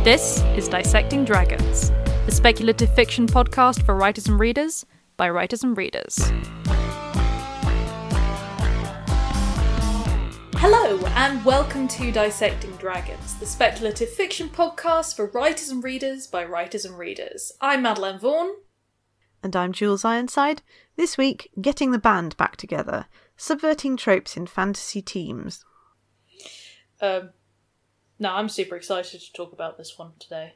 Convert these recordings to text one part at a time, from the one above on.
This is Dissecting Dragons, the speculative fiction podcast for writers and readers, by writers and readers. Hello, and welcome to Dissecting Dragons, the speculative fiction podcast for writers and readers, by writers and readers. I'm Madeleine Vaughan. And I'm Jules Ironside. This week, getting the band back together, subverting tropes in fantasy teams. No, I'm super excited to talk about this one today.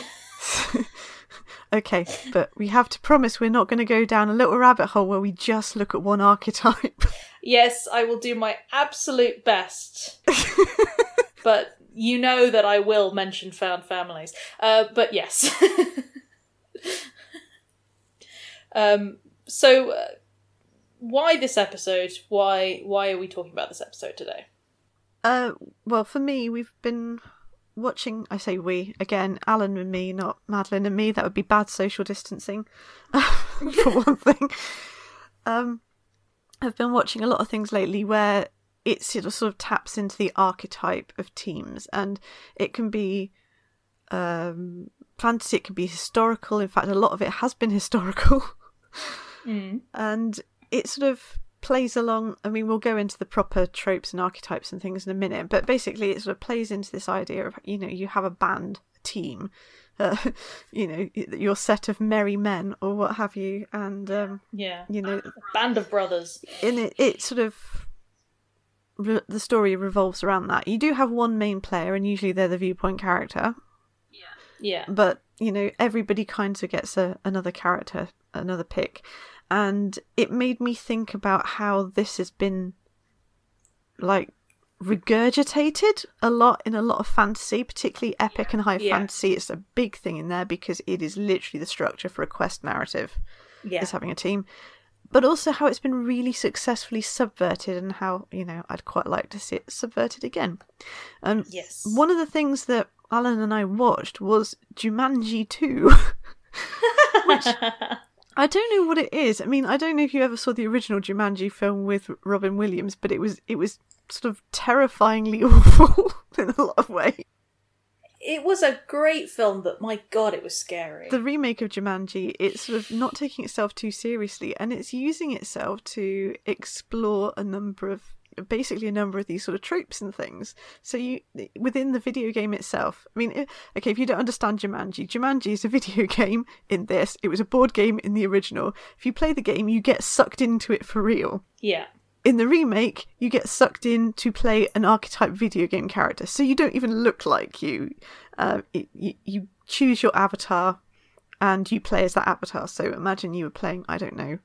Okay, but we have to promise we're not going to go down a little rabbit hole where we just look at one archetype. Yes, I will do my absolute best. But you know that I will mention found families. But yes. So, why this episode? Why are we talking about this episode today? Well, for me, we've been watching, I say we, again, Alan and me, not Madeleine and me. That would be bad social distancing, for one thing. I've been watching a lot of things lately where it sort of taps into the archetype of teams, and it can be fantasy, it can be historical. In fact, a lot of it has been historical. And it sort of plays along. I mean, we'll go into the proper tropes and archetypes and things in a minute, but basically it sort of plays into this idea of, you know, you have a band, a team, you know, your set of merry men or what have you, and you know, band of brothers. In it sort of the story revolves around that. You do have one main player, and usually they're the viewpoint character. Yeah. But you know, everybody kind of gets another character, another pick. And it made me think about how this has been, like, regurgitated a lot in a lot of fantasy, particularly epic and high fantasy. It's a big thing in there because it is literally the structure for a quest narrative, is having a team. But also how it's been really successfully subverted, and how, you know, I'd quite like to see it subverted again. Yes. One of the things that Alan and I watched was Jumanji 2, which... I don't know what it is. I mean, I don't know if you ever saw the original Jumanji film with Robin Williams, but it was sort of terrifyingly awful in a lot of ways. It was a great film, but my God, it was scary. The remake of Jumanji, it's sort of not taking itself too seriously, and it's using itself to explore a number of these sort of tropes and things. So you, within the video game itself, I mean, okay, if you don't understand Jumanji is a video game in this. It was a board game in the original. If you play the game, you get sucked into it for real. Yeah. In the remake, you get sucked in to play an archetype video game character. So you don't even look like you. You choose your avatar and you play as that avatar. So imagine you were playing, I don't know,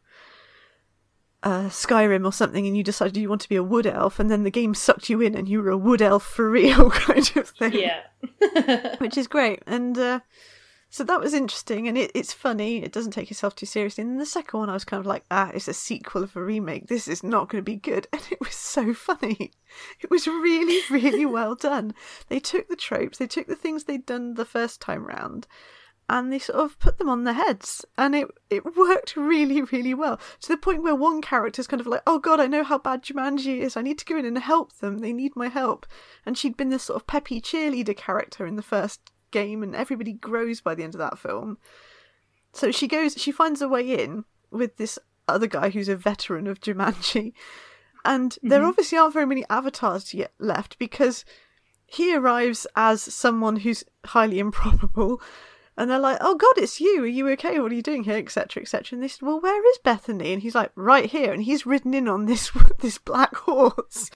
Skyrim or something, and you decided you want to be a wood elf, and then the game sucked you in and you were a wood elf for real, kind of thing. Yeah. Which is great. And so that was interesting, and it's funny. It doesn't take itself too seriously. And then the second one, I was kind of like, it's a sequel of a remake. This is not going to be good. And it was so funny. It was really, really well done. They took the tropes, they took the things they'd done the first time round, and they sort of put them on their heads, and it worked really, really well, to the point where one character's kind of like, oh God, I know how bad Jumanji is, I need to go in and help them, they need my help. And she'd been this sort of peppy cheerleader character in the first game, and everybody grows by the end of that film. So she finds a way in with this other guy who's a veteran of Jumanji, and there obviously aren't very many avatars yet left, because he arrives as someone who's highly improbable. And they're like, oh God, it's you. Are you okay? What are you doing here? Etc, etc. And they said, well, where is Bethany? And he's like, right here. And he's ridden in on this black horse.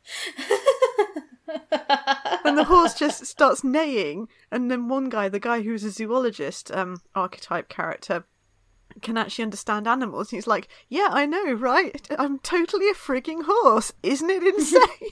And the horse just starts neighing. And then one guy, the guy who's a zoologist archetype character, can actually understand animals. And he's like, yeah, I know, right? I'm totally a frigging horse. Isn't it insane?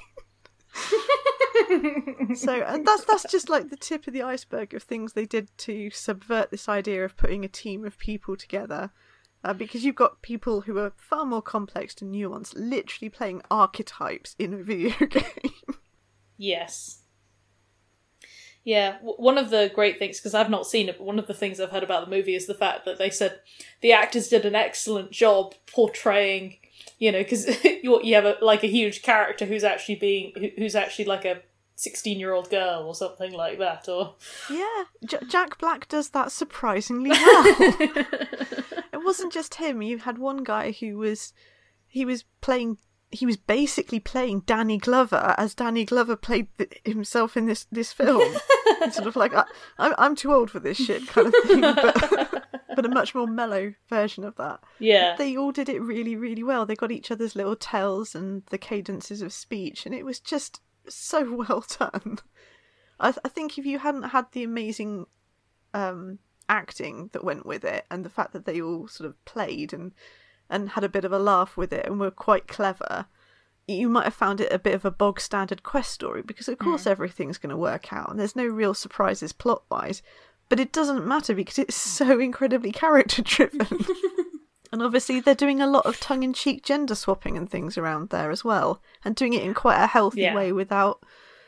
So, and that's just like the tip of the iceberg of things they did to subvert this idea of putting a team of people together, because you've got people who are far more complex and nuanced, literally playing archetypes in a video game. Yes. Yeah, one of the great things, because I've not seen it, but one of the things I've heard about the movie is the fact that they said the actors did an excellent job portraying, you know, because you have a huge character who's actually like a 16-year-old girl or something like that, or... Yeah, Jack Black does that surprisingly well. It wasn't just him. You had one guy who was basically playing Danny Glover as Danny Glover played himself in this film. It's sort of like, I'm too old for this shit kind of thing, but a much more mellow version of that. Yeah. They all did it really, really well. They got each other's little tells and the cadences of speech, and it was just so well done. I think if you hadn't had the amazing acting that went with it, and the fact that they all sort of played and had a bit of a laugh with it and were quite clever, you might have found it a bit of a bog standard quest story, because of course everything's going to work out and there's no real surprises plot wise, but it doesn't matter because it's so incredibly character driven. And obviously they're doing a lot of tongue-in-cheek gender swapping and things around there as well, and doing it in quite a healthy way without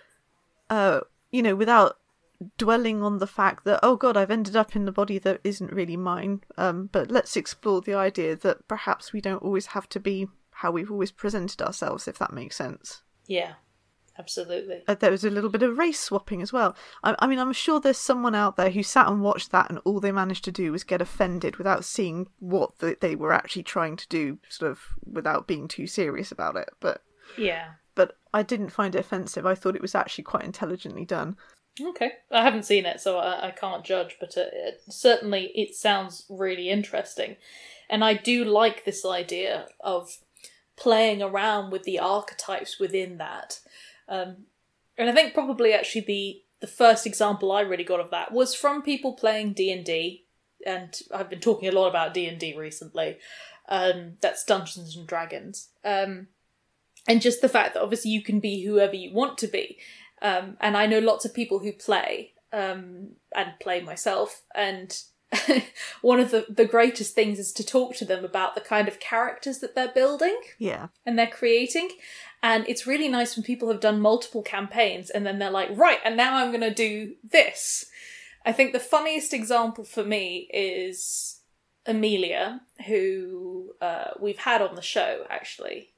without dwelling on the fact that, oh god, I've ended up in the body that isn't really mine, but let's explore the idea that perhaps we don't always have to be how we've always presented ourselves, if that makes sense. Yeah, absolutely. There was a little bit of race swapping as well. I mean, I'm sure there's someone out there who sat and watched that and all they managed to do was get offended without seeing what they were actually trying to do, sort of without being too serious about it. But I didn't find it offensive. I thought it was actually quite intelligently done. Okay, I haven't seen it, so I can't judge, but certainly it sounds really interesting. And I do like this idea of playing around with the archetypes within that. And I think probably actually the first example I really got of that was from people playing D&D, and I've been talking a lot about D&D recently. That's Dungeons and Dragons. And just the fact that obviously you can be whoever you want to be. And I know lots of people who play, and play myself, and one of the greatest things is to talk to them about the kind of characters that they're building and they're creating. And it's really nice when people have done multiple campaigns and then they're like, right, and now I'm going to do this. I think the funniest example for me is Amelia, who we've had on the show, actually,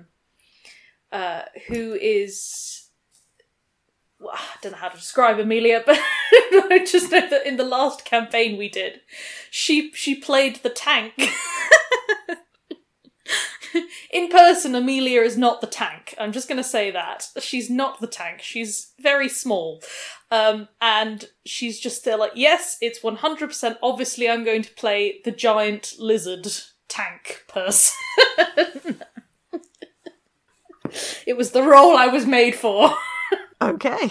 who is... Well, I don't know how to describe Amelia, but I just know that in the last campaign we did, she played the tank. In person, Amelia is not the tank. I'm just going to say that. She's not the tank. She's very small. And she's just there like, yes, it's 100% obviously I'm going to play the giant lizard tank person. It was the role I was made for. Okay.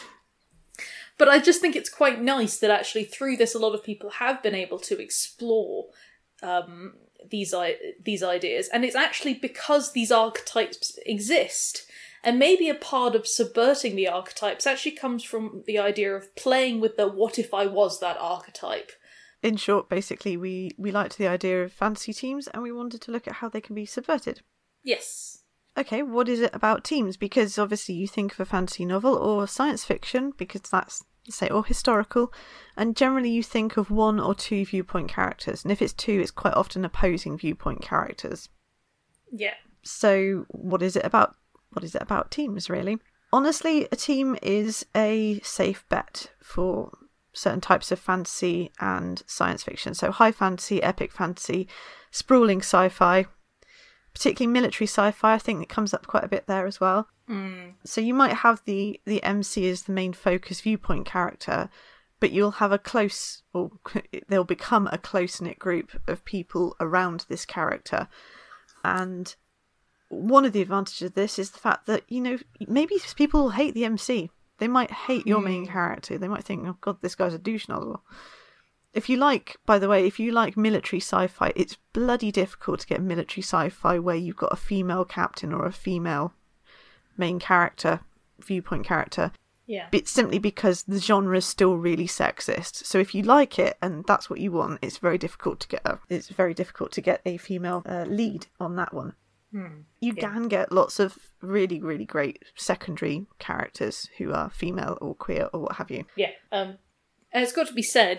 But I just think it's quite nice that actually through this a lot of people have been able to explore these ideas. And it's actually because these archetypes exist. And maybe a part of subverting the archetypes actually comes from the idea of playing with the what if I was that archetype. In short, basically, we liked the idea of fantasy teams and we wanted to look at how they can be subverted. Yes. Okay, what is it about teams? Because obviously you think of a fantasy novel or science fiction, because that's, say, or historical, and generally you think of one or two viewpoint characters, and if it's two, it's quite often opposing viewpoint characters. Yeah. So what is it about teams, really? Honestly, a team is a safe bet for certain types of fantasy and science fiction. So high fantasy, epic fantasy, sprawling sci-fi, particularly military sci-fi. I think it comes up quite a bit there as well. So you might have the MC as the main focus viewpoint character, but you'll have they'll become a close-knit group of people around this character. And one of the advantages of this is the fact that, maybe people will hate the MC. They might hate your main character. They might think, oh god, this guy's a douche nozzle. If you like military sci-fi, it's bloody difficult to get military sci-fi where you've got a female captain or a female main character, viewpoint character. Yeah. It's simply because the genre is still really sexist. So if you like it and that's what you want, it's very difficult to get a female lead on that one. You can get lots of really, really great secondary characters who are female or queer or what have you. Yeah. And it's got to be said,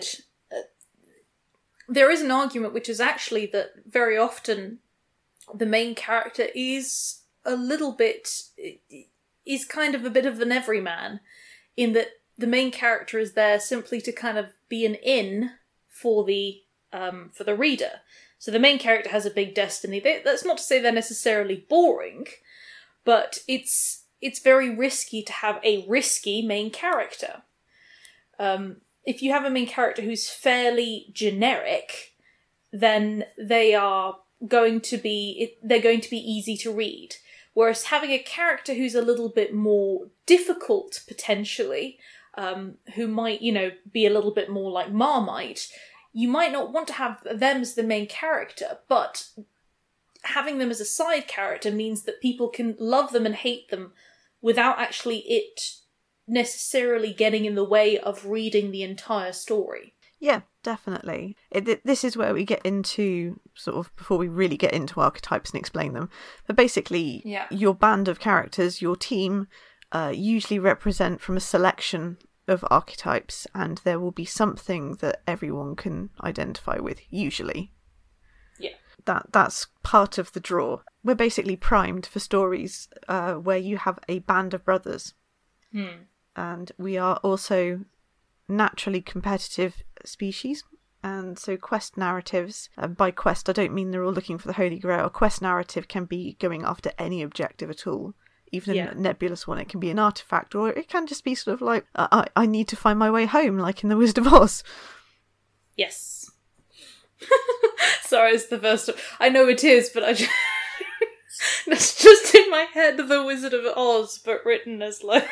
there is an argument which is actually that very often the main character is a little bit is kind of a bit of an everyman, in that the main character is there simply to kind of be an in for the reader. So the main character has a big destiny. That's not to say they're necessarily boring, but it's very risky to have a risky main character. If you have a main character who's fairly generic, then they're going to be easy to read. Whereas having a character who's a little bit more difficult, potentially, who might, be a little bit more like Marmite, you might not want to have them as the main character, but having them as a side character means that people can love them and hate them without actually it necessarily getting in the way of reading the entire story. Yeah, definitely. This is where we get into, sort of, before we really get into archetypes and explain them. But basically, your band of characters, your team, usually represent from a selection of archetypes, and there will be something that everyone can identify with, usually. Yeah. That's part of the draw. We're basically primed for stories where you have a band of brothers. And we are also naturally competitive species, and so quest narratives, by quest I don't mean they're all looking for the Holy Grail. A quest narrative can be going after any objective at all, even a nebulous one. It can be an artifact, or it can just be sort of like I need to find my way home, like in The Wizard of Oz. Yes. Sorry, it's the first. I know it is, but I just that's just in my head, The Wizard of Oz, but written as like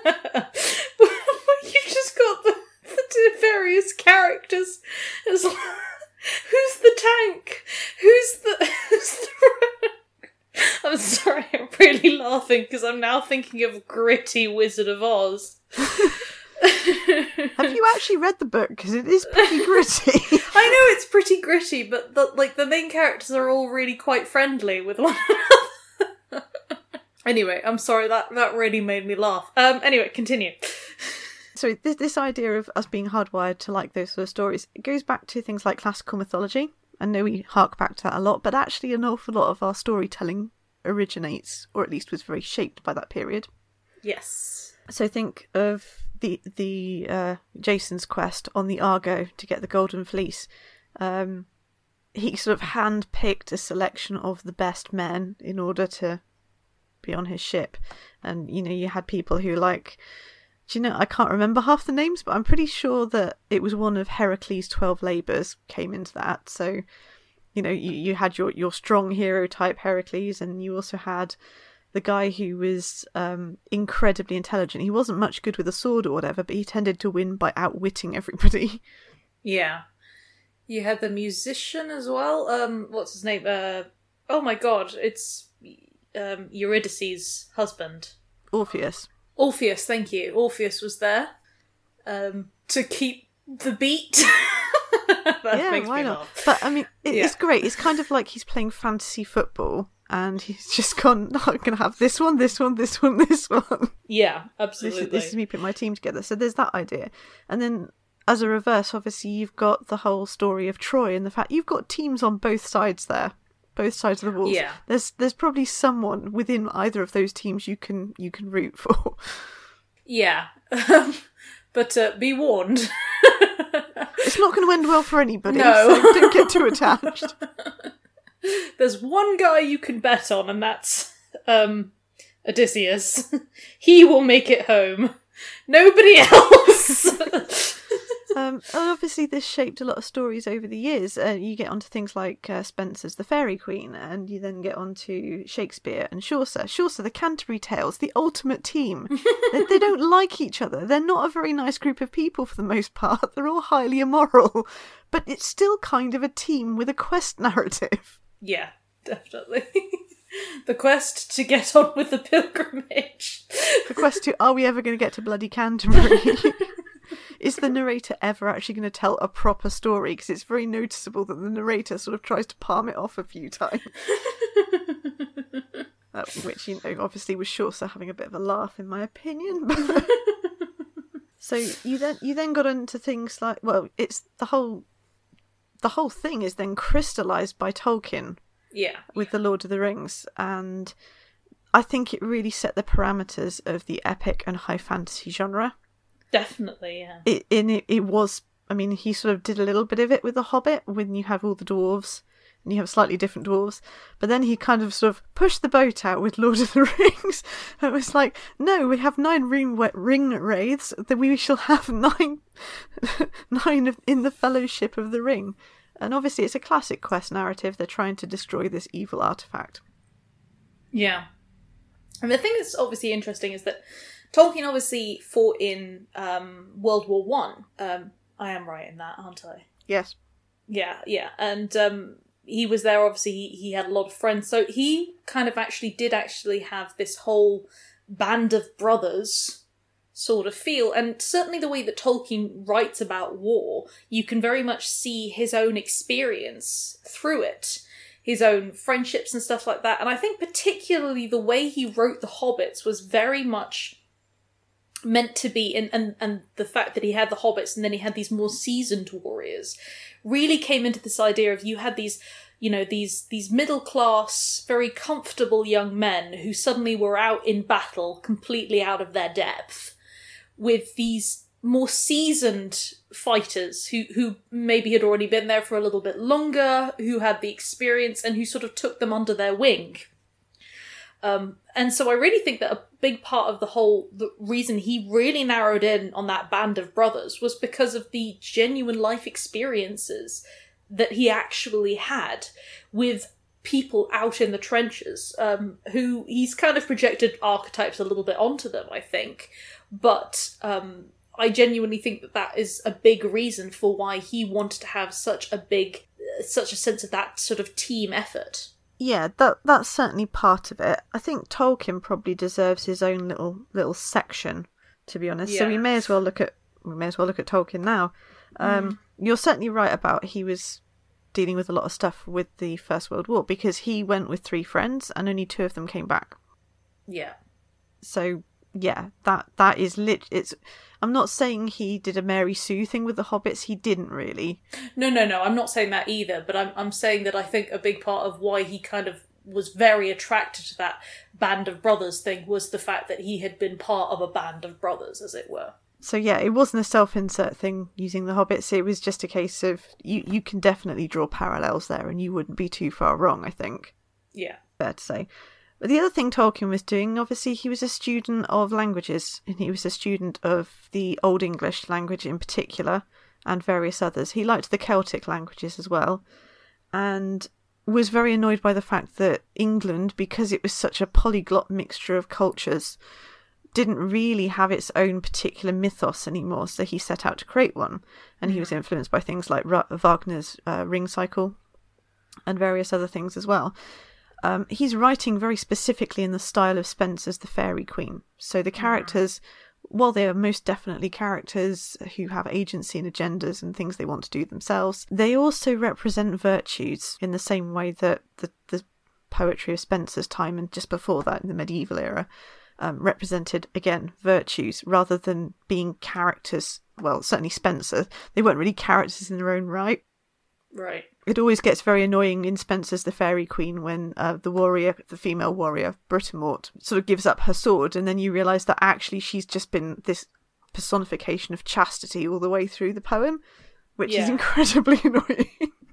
you just got the various characters as like, who's the tank? Who's the I'm sorry, I'm really laughing because I'm now thinking of gritty Wizard of Oz. Have you actually read the book? Because it is pretty gritty. I know it's pretty gritty, but the main characters are all really quite friendly with one another. Anyway, I'm sorry, that really made me laugh. Anyway, continue. So this idea of us being hardwired to like those sort of stories, it goes back to things like classical mythology. I know we hark back to that a lot, but actually an awful lot of our storytelling originates, or at least was very shaped by that period. Yes. So think of the Jason's quest on the Argo to get the Golden Fleece. He sort of handpicked a selection of the best men in order to be on his ship, and you had people who I can't remember half the names, but I'm pretty sure that it was one of Heracles' 12 labours came into that. So you had your strong hero type Heracles, and you also had the guy who was incredibly intelligent. He wasn't much good with a sword or whatever, but he tended to win by outwitting everybody. Yeah. You had the musician as well. What's his name? Oh my god, it's Eurydice's husband. Orpheus, thank you. Orpheus was there to keep the beat. That makes me laugh. But I mean, it's great. It's kind of like he's playing fantasy football, and he's just gone, no, I'm going to have this one, this one, this one, this one. Yeah, absolutely. This is me putting my team together. So there's that idea. And then as a reverse, obviously, you've got the whole story of Troy and the fact you've got teams on both sides there. Both sides of the walls. Yeah. There's probably someone within either of those teams you can root for. Yeah. But be warned. It's not going to end well for anybody, no. So don't get too attached. There's one guy you can bet on, and that's Odysseus. He will make it home. Nobody else! And obviously this shaped a lot of stories over the years. You get onto things like Spenser's The Fairy Queen, and you then get onto Shakespeare and Chaucer, the Canterbury Tales, the ultimate team. They don't like each other. They're not a very nice group of people for the most part. They're all highly immoral. But it's still kind of a team with a quest narrative. Yeah, definitely. The quest to get on with the pilgrimage. The quest to, are we ever going to get to bloody Canterbury? Is the narrator ever actually going to tell a proper story? Because it's very noticeable that the narrator sort of tries to palm it off a few times. Which, obviously was Chaucer having a bit of a laugh, in my opinion. So you then got into things like, well, it's the whole thing is then crystallised by Tolkien. Yeah. With the Lord of the Rings, and I think it really set the parameters of the epic and high fantasy genre. Definitely, yeah. It was, I mean, he sort of did a little bit of it with The Hobbit, when you have all the dwarves, and you have slightly different dwarves, but then he kind of sort of pushed the boat out with Lord of the Rings. It was like, no, we have 9 ring wraiths, then we shall have 9 in the Fellowship of the Ring. And obviously it's a classic quest narrative. They're trying to destroy this evil artifact. Yeah. And the thing that's obviously interesting is that Tolkien obviously fought in World War One. I am right in that, aren't I? Yes. Yeah. And he was there, obviously, he had a lot of friends. So he kind of did have this whole band of brothers sort of feel. And certainly the way that Tolkien writes about war, you can very much see his own experience through it. His own friendships and stuff like that. And I think particularly the way he wrote The Hobbits was very much meant to be, and the fact that he had the hobbits and then he had these more seasoned warriors really came into this idea of, you had these, you know, these middle class, very comfortable young men who suddenly were out in battle completely out of their depth, with these more seasoned fighters who maybe had already been there for a little bit longer, who had the experience and who sort of took them under their wing. And so I really think that a big part of the reason he really narrowed in on that band of brothers was because of the genuine life experiences that he actually had with people out in the trenches, who he's kind of projected archetypes a little bit onto them, I think. But I genuinely think that is a big reason for why he wanted to have such a sense of that sort of team effort. Yeah, that's certainly part of it. I think Tolkien probably deserves his own little section, to be honest. Yeah. So we may as well look at Tolkien now. You're certainly right about he was dealing with a lot of stuff with the First World War, because he went with 3 friends and only 2 of them came back. Yeah. So yeah, that is it's. I'm not saying he did a Mary Sue thing with the hobbits. He didn't really. No. I'm not saying that either. But I'm saying that I think a big part of why he kind of was very attracted to that band of brothers thing was the fact that he had been part of a band of brothers, as it were. So yeah, it wasn't a self-insert thing using the hobbits. It was just a case of you can definitely draw parallels there, and you wouldn't be too far wrong, I think. Yeah. Fair to say. But the other thing Tolkien was doing, obviously, he was a student of languages, and he was a student of the Old English language in particular, and various others. He liked the Celtic languages as well, and was very annoyed by the fact that England, because it was such a polyglot mixture of cultures, didn't really have its own particular mythos anymore, so he set out to create one. And he was influenced by things like Wagner's Ring Cycle and various other things as well. He's writing very specifically in the style of Spenser's The Fairy Queen. So the characters, while they are most definitely characters who have agency and agendas and things they want to do themselves, they also represent virtues in the same way that the poetry of Spenser's time and just before that in the medieval era represented, again, virtues rather than being characters. Well, certainly Spenser, they weren't really characters in their own right. Right. It always gets very annoying in Spenser's The Fairy Queen when the female warrior, Britomart, sort of gives up her sword, and then you realise that actually she's just been this personification of chastity all the way through the poem, which is incredibly annoying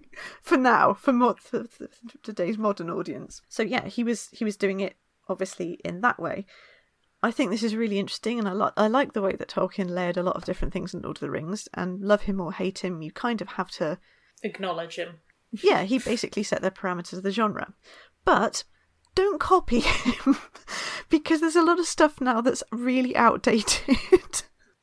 for today's modern audience. So yeah, he was doing it obviously in that way. I think this is really interesting, and I like the way that Tolkien layered a lot of different things in Lord of the Rings, and love him or hate him, you kind of have to acknowledge him. Yeah, he basically set the parameters of the genre. But don't copy him, because there's a lot of stuff now that's really outdated.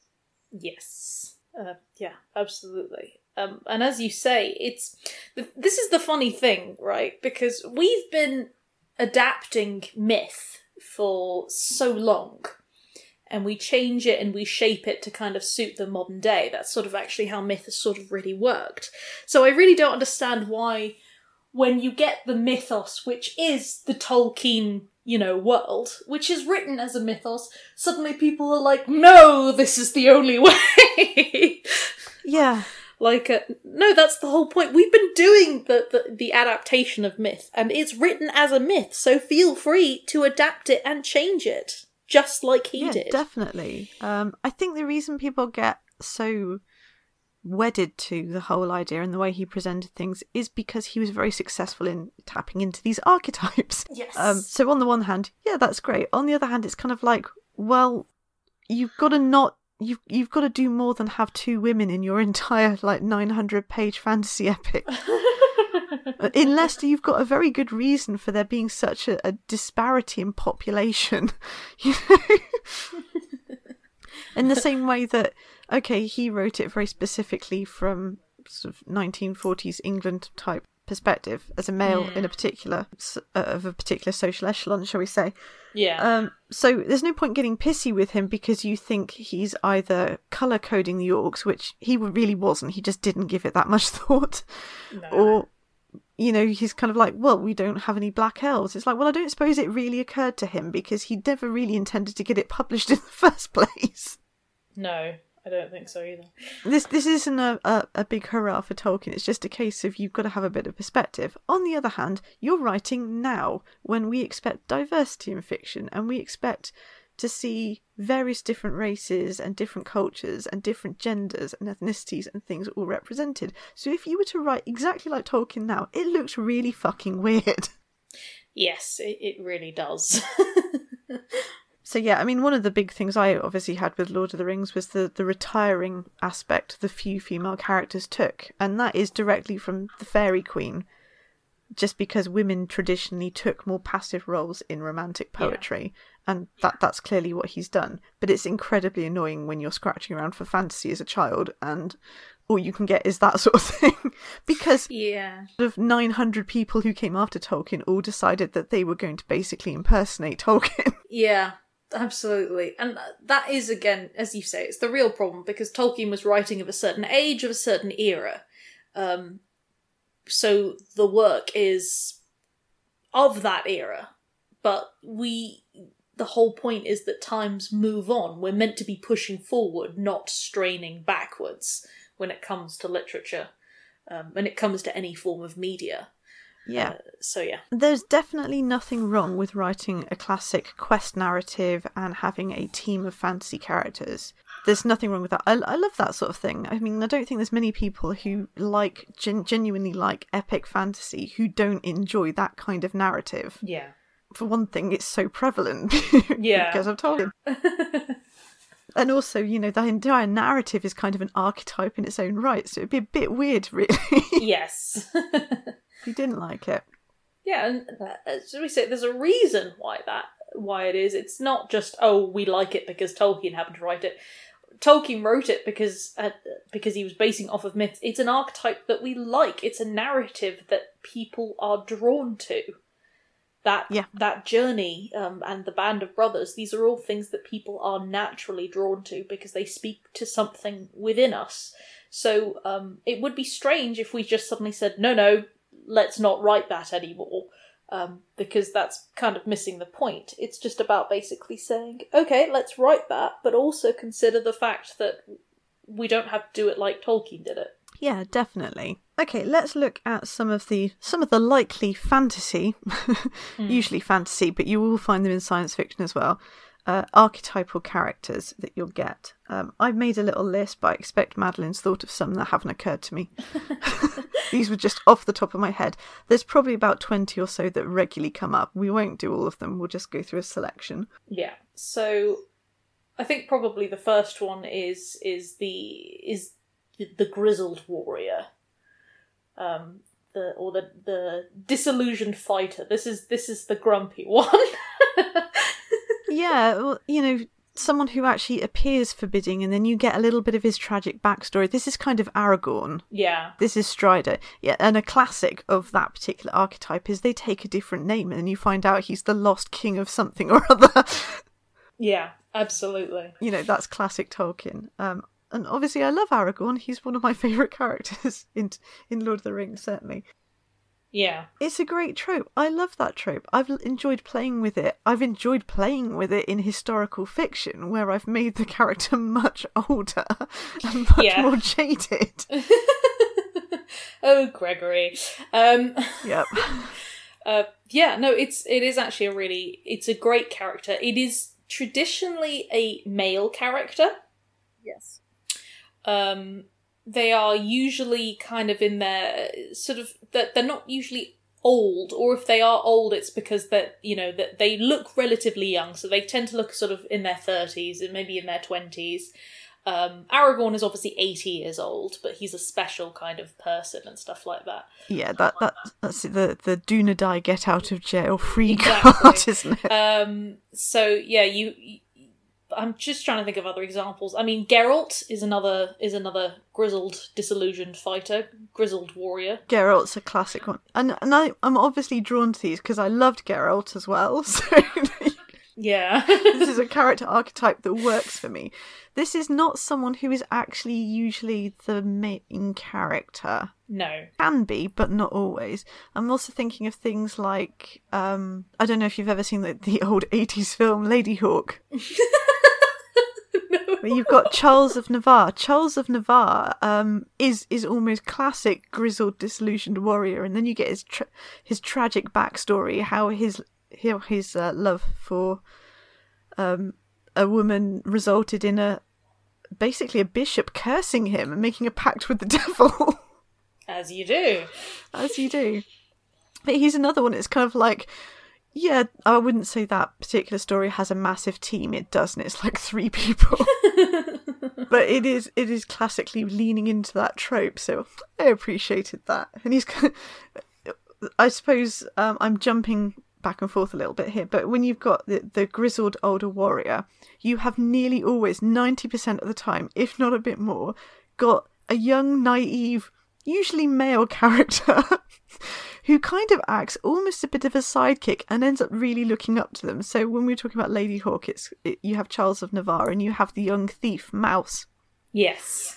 Yes. Yeah, absolutely. And as you say, this is the funny thing, right? Because we've been adapting myth for so long, and we change it and we shape it to kind of suit the modern day. That's sort of actually how myth has sort of really worked. So I really don't understand why, when you get the mythos, which is the Tolkien, world, which is written as a mythos, suddenly people are like, no, this is the only way. Yeah. Like, no, that's the whole point. We've been doing the adaptation of myth, and it's written as a myth, so feel free to adapt it and change it, just like he did. Definitely. I think the reason people get so wedded to the whole idea and the way he presented things is because he was very successful in tapping into these archetypes. Yes. So on the one hand, yeah, that's great. On the other hand, it's kind of like, well, you've got to do more than have two women in your entire 900-page fantasy epic. Unless you've got a very good reason for there being such a disparity in population, you know. In the same way that, okay, he wrote it very specifically from sort of 1940s England type perspective as a male in a particular of a particular social echelon, shall we say. Yeah. So there's no point getting pissy with him because you think he's either colour coding the orcs, which he really wasn't, he just didn't give it that much thought, or, you know, he's kind of like, well, we don't have any black elves. It's like, well, I don't suppose it really occurred to him because he never really intended to get it published in the first place. No, I don't think so either. This isn't a big hurrah for Tolkien. It's just a case of you've got to have a bit of perspective. On the other hand, you're writing now when we expect diversity in fiction and we expect to see various different races and different cultures and different genders and ethnicities and things all represented. So if you were to write exactly like Tolkien now, it looks really fucking weird. Yes, it really does. So yeah, I mean, one of the big things I obviously had with Lord of the Rings was the retiring aspect the few female characters took. And that is directly from the Fairy Queen, just because women traditionally took more passive roles in romantic poetry. Yeah. And that's clearly what he's done. But it's incredibly annoying when you're scratching around for fantasy as a child and all you can get is that sort of thing. Because of 900 people who came after Tolkien all decided that they were going to basically impersonate Tolkien. Yeah. Absolutely. And that is, again, as you say, it's the real problem, because Tolkien was writing of a certain age, of a certain era. So the work is of that era. But the whole point is that times move on. We're meant to be pushing forward, not straining backwards when it comes to literature, when it comes to any form of media. Yeah. So yeah. There's definitely nothing wrong with writing a classic quest narrative and having a team of fantasy characters. There's nothing wrong with that. I love that sort of thing. I mean, I don't think there's many people who genuinely like epic fantasy who don't enjoy that kind of narrative. Yeah. For one thing, it's so prevalent. Yeah. Because I've told him. And also, you know, the entire narrative is kind of an archetype in its own right, so it'd be a bit weird, really. Yes. If you didn't like it. Yeah, and as we say, there's a reason why it is. It's not just, oh, we like it because Tolkien happened to write it. Tolkien wrote it because he was basing it off of myths. It's an archetype that we like. It's a narrative that people are drawn to. That journey and the band of brothers, these are all things that people are naturally drawn to because they speak to something within us. So it would be strange if we just suddenly said, no, let's not write that anymore, because that's kind of missing the point. It's just about basically saying, okay, let's write that, but also consider the fact that we don't have to do it like Tolkien did it. Yeah, definitely. Okay, let's look at some of the likely fantasy, usually fantasy, but you will find them in science fiction as well, archetypal characters that you'll get. I've made a little list, but I expect Madeline's thought of some that haven't occurred to me. These were just off the top of my head. There's probably about 20 or so that regularly come up. We won't do all of them, we'll just go through a selection. Yeah, so I think probably the first one is the grizzled warrior, the disillusioned fighter. This is the grumpy one. Yeah, well, you know, someone who actually appears forbidding and then you get a little bit of his tragic backstory. This is kind of Aragorn. Yeah. This is Strider. Yeah, and a classic of that particular archetype is they take a different name and you find out he's the lost king of something or other. Yeah, absolutely. You know, that's classic Tolkien. And obviously I love Aragorn. He's one of my favourite characters in Lord of the Rings, certainly. Yeah. It's a great trope. I love that trope. I've enjoyed playing with it. I've enjoyed playing with it in historical fiction, where I've made the character much older and much more jaded. Oh, Gregory. Yep. It is actually it's a great character. It is traditionally a male character. Yes. They are usually kind of in their sort of that they're not usually old, or if they are old, it's because that they look relatively young, so they tend to look sort of in their 30s and maybe in their 20s. Aragorn is obviously 80 years old, but he's a special kind of person and stuff like that. Yeah, that's the Dunedain get out of jail free Exactly. card, isn't it? So yeah, I'm just trying to think of other examples. I mean, Geralt is another grizzled, disillusioned fighter, grizzled warrior. Geralt's a classic one, and I'm obviously drawn to these because I loved Geralt as well. So yeah, this is a character archetype that works for me. This is not someone who is actually usually the main character. No. Can be, but not always. I'm also thinking of things like, I don't know if you've ever seen the old 80s film Ladyhawke. No. Where you've got Charles of Navarre. Charles of Navarre is almost classic grizzled, disillusioned warrior, and then you get his tragic backstory, how his love for a woman resulted in basically a bishop cursing him and making a pact with the devil. As you do. As you do. But he's another one. It's kind of like, yeah, I wouldn't say that particular story has a massive team. It doesn't. It's like 3 people. But it is classically leaning into that trope. So I appreciated that. And he's kind of, I suppose I'm jumping back and forth a little bit here, but when you've got the grizzled older warrior, you have nearly always 90% of the time, if not a bit more, got a young, naive, usually male character who kind of acts almost a bit of a sidekick and ends up really looking up to them. So when we're talking about Ladyhawke, you have Charles of Navarre and you have the young thief Mouse. Yes.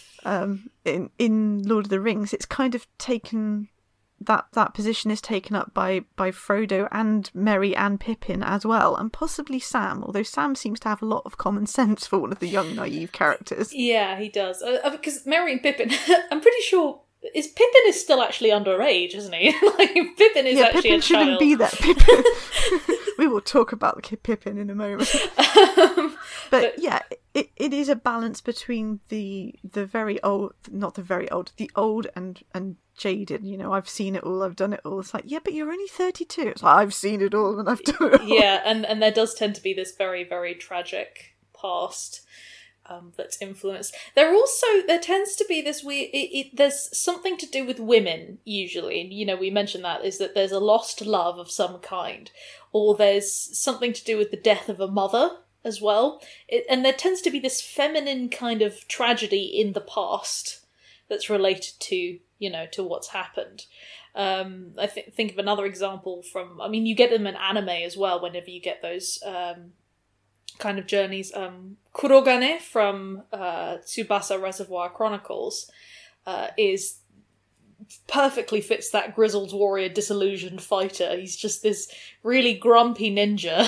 In Lord of the Rings, it's kind of taken. That position is taken up by Frodo and Merry and Pippin as well, and possibly Sam, although Sam seems to have a lot of common sense for one of the young, naive characters. Yeah, he does. Because Merry and Pippin, I'm pretty sure, Pippin is still actually underage, isn't he? Like, Pippin is actually Pippin a shouldn't child. be there. Pippin. We will talk about Pippin in a moment. But yeah, it is a balance between the very old, not the very old, the old and jaded. I've seen it all, I've done it all. It's like, yeah, but you're only 32. It's like, I've seen it all and I've done it all. Yeah, and there does tend to be this very, very tragic past that's influenced. There tends to be this weird, there's something to do with women, usually, and we mentioned that, is that there's a lost love of some kind, or there's something to do with the death of a mother as well, and there tends to be this feminine kind of tragedy in the past that's related to to what's happened. I think of another example from, you get them in anime as well whenever you get those kind of journeys. Kurogane from Tsubasa Reservoir Chronicles is perfectly fits that grizzled warrior, disillusioned fighter. He's just this really grumpy ninja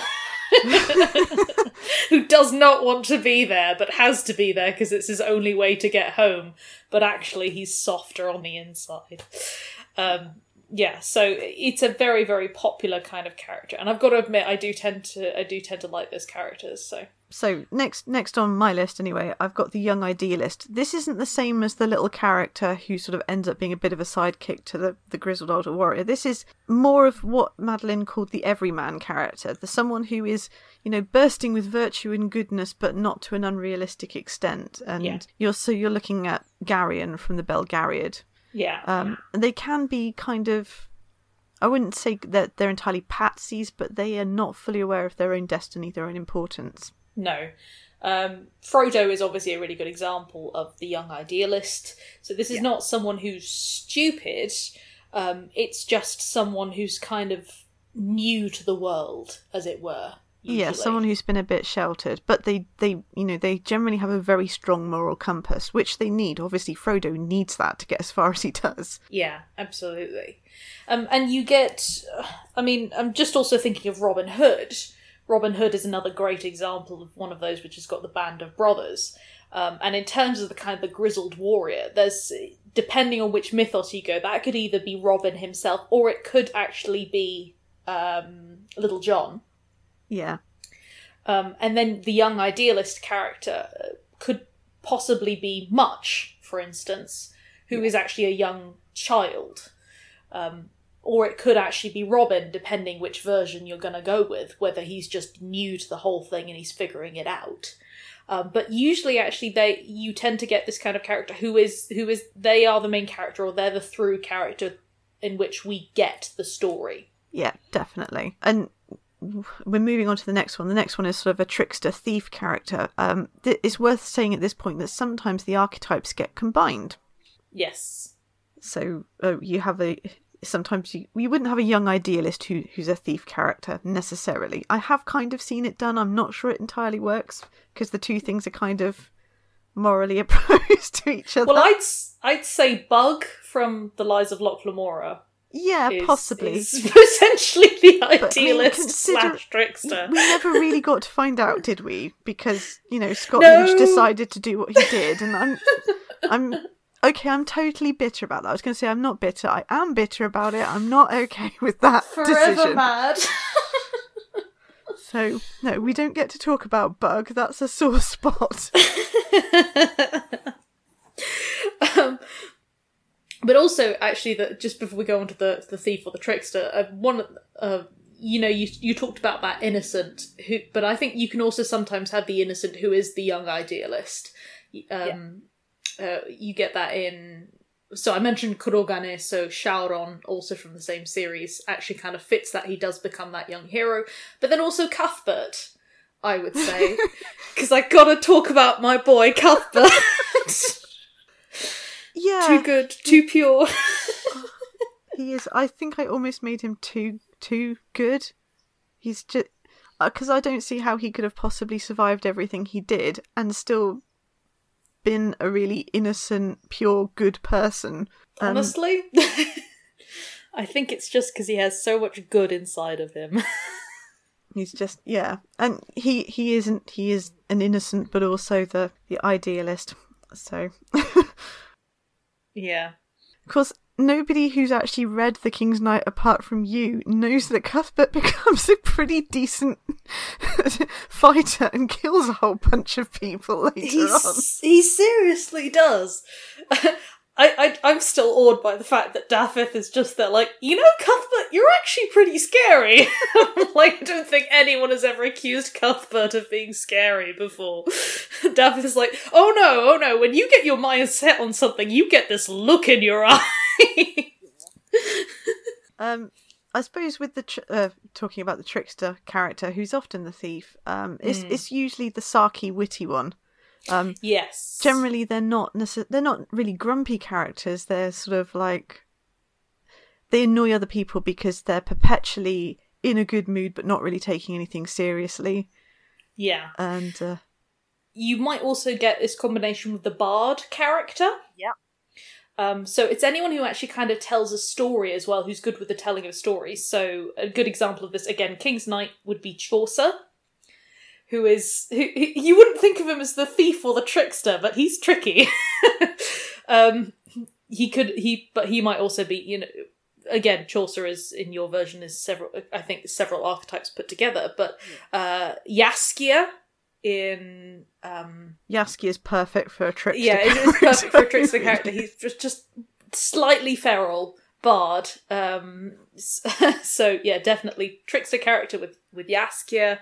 who does not want to be there, but has to be there because it's his only way to get home. But actually, he's softer on the inside. So it's a very, very popular kind of character, and I've got to admit, I do tend to like those characters. So next on my list, anyway, I've got the young idealist. This isn't the same as the little character who sort of ends up being a bit of a sidekick to the grizzled older warrior. This is more of what Madeline called the everyman character, the someone who is, bursting with virtue and goodness, but not to an unrealistic extent. And you're looking at Garion from the Belgariad. Yeah. They can be kind of, I wouldn't say that they're entirely patsies, but they are not fully aware of their own destiny, their own importance. No. Frodo is obviously a really good example of the young idealist. So this is not someone who's stupid. It's just someone who's kind of new to the world, as it were. usually. Yeah, someone who's been a bit sheltered, but they they generally have a very strong moral compass, which they need. Obviously, Frodo needs that to get as far as he does. Yeah, absolutely. And you get, I'm just also thinking of Robin Hood. Robin Hood is another great example of one of those which has got the band of brothers. And in terms of the kind of the grizzled warrior, there's, depending on which mythos you go, that could either be Robin himself, or it could actually be Little John. Yeah. And then the young idealist character could possibly be Much, for instance, who is actually a young child. Or it could actually be Robin, depending which version you're going to go with, whether he's just new to the whole thing and he's figuring it out. But usually, actually, you tend to get this kind of character who is they are the main character, or they're the through character in which we get the story. Yeah, definitely. And we're moving on to the next one. The next one is sort of a trickster thief character. It's worth saying at this point that sometimes the archetypes get combined. Yes. So you have sometimes you wouldn't have a young idealist who's a thief character necessarily. I have kind of seen it done. I'm not sure it entirely works because the two things are kind of morally opposed to each other. Well, I'd say Bug from The Lies of Locke Lamora. Yeah, possibly. Is essentially the idealist slash trickster. We never really got to find out, did we? Because, Scott Lynch decided to do what he did, and I'm totally bitter about that. I was going to say I'm not bitter. I am bitter about it. I'm not okay with that Forever decision. mad. So, no, we don't get to talk about Bug. That's a sore spot. But also, actually, just before we go on to the thief or the trickster, you talked about that innocent, but I think you can also sometimes have the innocent who is the young idealist. You get that in... So I mentioned Kurogane, so Shauron, also from the same series, actually kind of fits that. He does become that young hero. But then also Cuthbert, I would say. Because I gotta talk about my boy, Cuthbert. Yeah. Too good, too pure. He is. I think I almost made him too good. He's just... Because I don't see how he could have possibly survived everything he did and still been a really innocent, pure, good person. Honestly? I think it's just because he has so much good inside of him. He's just, yeah. And he is an innocent, but also the idealist. So... Yeah. Of course, nobody who's actually read The King's Knight apart from you knows that Cuthbert becomes a pretty decent fighter and kills a whole bunch of people later on. He seriously does. I'm still awed by the fact that Dafydd is just there like, Cuthbert, you're actually pretty scary. I don't think anyone has ever accused Cuthbert of being scary before. Dafydd is like, oh no, when you get your mind set on something, you get this look in your eye. I suppose with the talking about the trickster character, who's often the thief, it's usually the sarky, witty one. Yes. Generally, they're not really grumpy characters. They're sort of like they annoy other people because they're perpetually in a good mood, but not really taking anything seriously. Yeah, and you might also get this combination with the bard character. Yeah. So it's anyone who actually kind of tells a story as well, who's good with the telling of stories. So a good example of this, again, King's Knight would be Chaucer. Who you wouldn't think of him as the thief or the trickster, but he's tricky. But he might also be, again, Chaucer is, in your version, is several archetypes put together, but Jaskier in... Jaskier is perfect for a trickster. Yeah, it is perfect for a trickster character. He's just slightly feral bard. So yeah, definitely trickster character with Jaskier.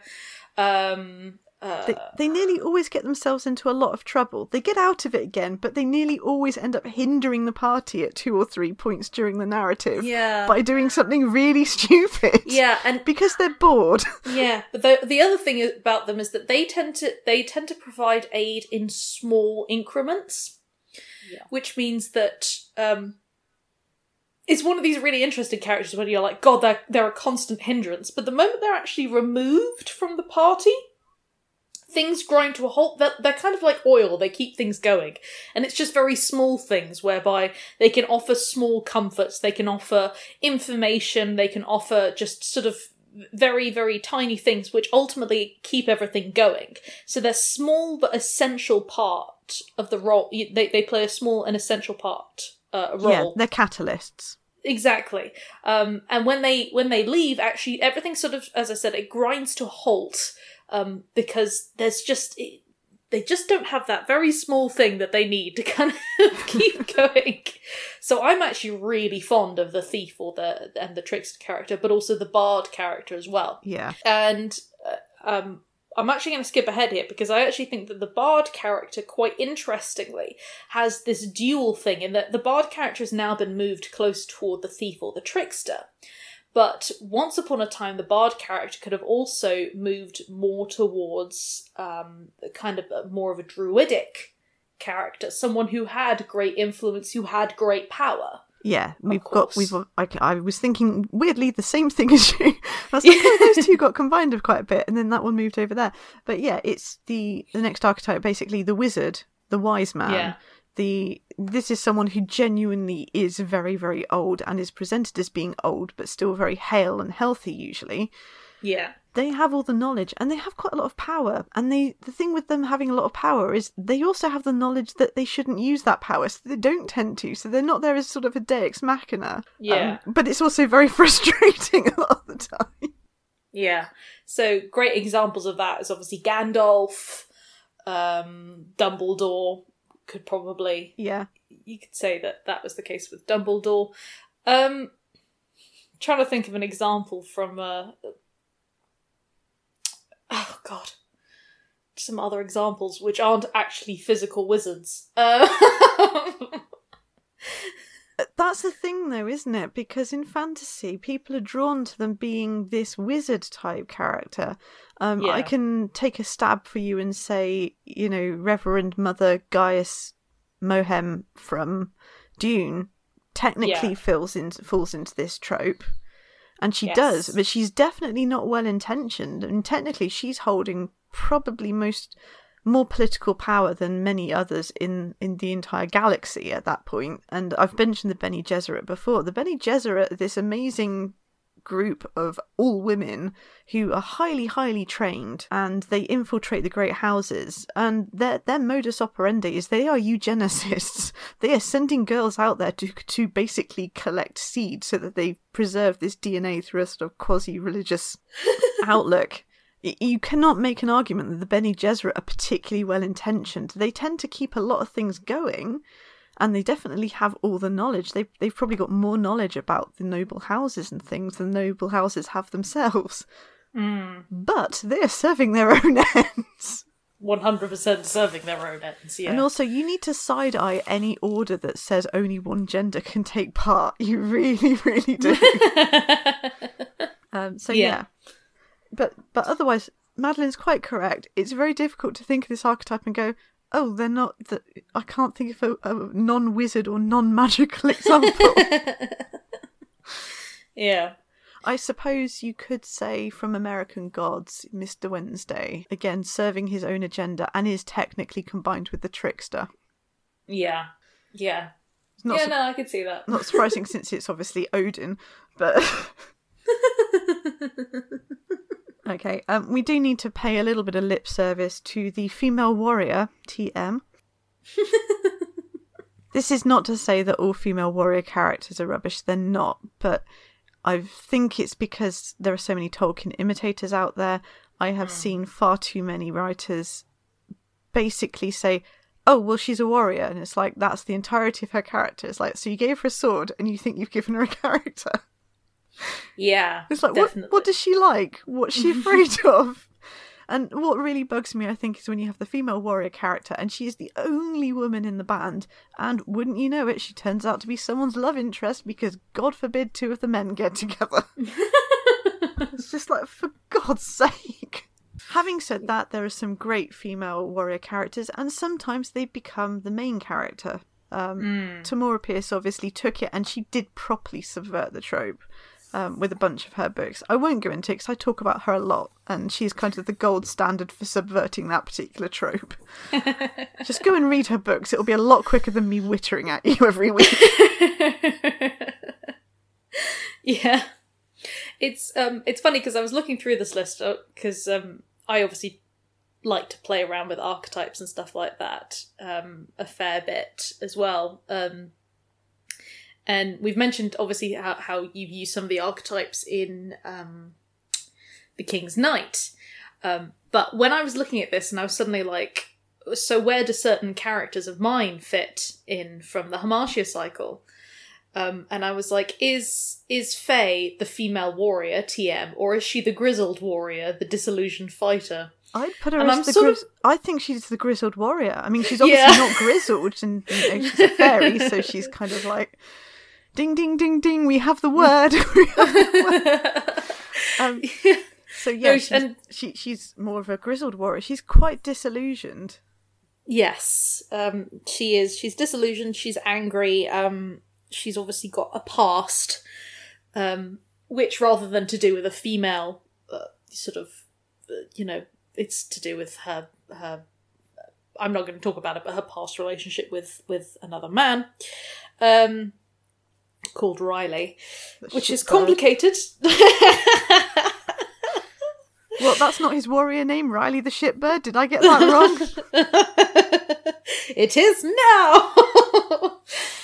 They nearly always get themselves into a lot of trouble. They get out of it again, but they nearly always end up hindering the party at 2 or 3 points during the narrative by doing something really stupid. Yeah, and because they're bored. Yeah, but the other thing about them is that they tend to provide aid in small increments, which means that it's one of these really interesting characters when you're like, God, they're a constant hindrance. But the moment they're actually removed from the party, things grind to a halt. They're kind of like oil. They keep things going. And it's just very small things whereby they can offer small comforts. They can offer information. They can offer just sort of very, very tiny things which ultimately keep everything going. So they're small but essential part of the role. They play a small and essential part, role. Yeah, they're catalysts. Exactly. And when they leave, actually everything sort of, as I said, it grinds to a halt. Because they just don't have that very small thing that they need to kind of keep going. So I'm actually really fond of the thief and the trickster character, but also the bard character as well. Yeah. And I'm actually going to skip ahead here because I actually think that the bard character, quite interestingly, has this dual thing in that the bard character has now been moved close toward the thief or the trickster. But once upon a time, the bard character could have also moved more towards kind of more of a druidic character, someone who had great influence, who had great power. Yeah, I was thinking weirdly the same thing as you. I was like, oh, those two got combined quite a bit, and then that one moved over there. But yeah, it's the next archetype, basically the wizard, the wise man. Yeah. This is someone who genuinely is very, very old and is presented as being old, but still very hale and healthy usually. Yeah. They have all the knowledge and they have quite a lot of power. And the thing with them having a lot of power is they also have the knowledge that they shouldn't use that power, so they don't tend to. So they're not there as sort of a deus machina. Yeah. But it's also very frustrating a lot of the time. Yeah. So great examples of that is obviously Gandalf, Dumbledore. Could probably... Yeah. You could say that was the case with Dumbledore. Trying to think of an example from... oh, God. Some other examples which aren't actually physical wizards. That's the thing, though, isn't it? Because in fantasy, people are drawn to them being this wizard-type character. I can take a stab for you and say, Reverend Mother Gaius Mohem from Dune technically falls into this trope. And she does, but she's definitely not well-intentioned. And technically, she's holding probably more political power than many others in the entire galaxy at that point. And I've mentioned the Bene Gesserit before. The Bene Gesserit are this amazing group of all women who are highly, highly trained, and they infiltrate the great houses. And their modus operandi is they are eugenicists. They are sending girls out there to basically collect seed so that they preserve this DNA through a sort of quasi-religious outlook. You cannot make an argument that the Bene Gesserit are particularly well-intentioned. They tend to keep a lot of things going, and they definitely have all the knowledge. They've probably got more knowledge about the noble houses and things than noble houses have themselves. Mm. But they're serving their own ends. 100% serving their own ends, yeah. And also, you need to side-eye any order that says only one gender can take part. You really, really do. Yeah. But otherwise, Madeline's quite correct. It's very difficult to think of this archetype and go, oh, they're not... I can't think of a non-wizard or non-magical example. Yeah. I suppose you could say from American Gods, Mr. Wednesday, again, serving his own agenda and is technically combined with the trickster. Yeah. Yeah. I could see that. Not surprising since it's obviously Odin, but... Okay, we do need to pay a little bit of lip service to the female warrior, TM. This is not to say that all female warrior characters are rubbish, they're not, but I think it's because there are so many Tolkien imitators out there. I have seen far too many writers basically say, oh, well, she's a warrior, and it's like, that's the entirety of her character. It's like, so you gave her a sword, and you think you've given her a character. Yeah, it's like, what does she like? What's she afraid of? And what really bugs me, I think, is when you have the female warrior character and she is the only woman in the band, and wouldn't you know it, she turns out to be someone's love interest because, God forbid, two of the men get together. It's just like, for God's sake. Having said that, there are some great female warrior characters, and sometimes they become the main character. Tamora Pierce obviously took it, and she did properly subvert the trope with a bunch of her books. I won't go into it because I talk about her a lot, and she's kind of the gold standard for subverting that particular trope. Just go and read her books. It'll be a lot quicker than me wittering at you every week. Yeah. It's funny because I was looking through this list because I obviously like to play around with archetypes and stuff like that a fair bit as well. And we've mentioned, obviously, how you've used some of the archetypes in The King's Knight. But when I was looking at this, and I was suddenly like, so where do certain characters of mine fit in from the Hamartia cycle? And I was like, is Faye the female warrior, TM, or is she the grizzled warrior, the disillusioned fighter? I'd put her as I think she's the grizzled warrior. I mean, she's obviously not grizzled, and she's a fairy, so she's kind of like, ding, ding, ding, ding, we have the word. So yeah, she's more of a grizzled warrior. She's quite disillusioned. Yes, she is. She's disillusioned, she's angry, she's obviously got a past, which rather than to do with a female it's to do with her I'm not going to talk about it, but her past relationship with another man called Riley, which is complicated. Well, that's not his warrior name, Riley the Shipbird. Did I get that wrong? It is now.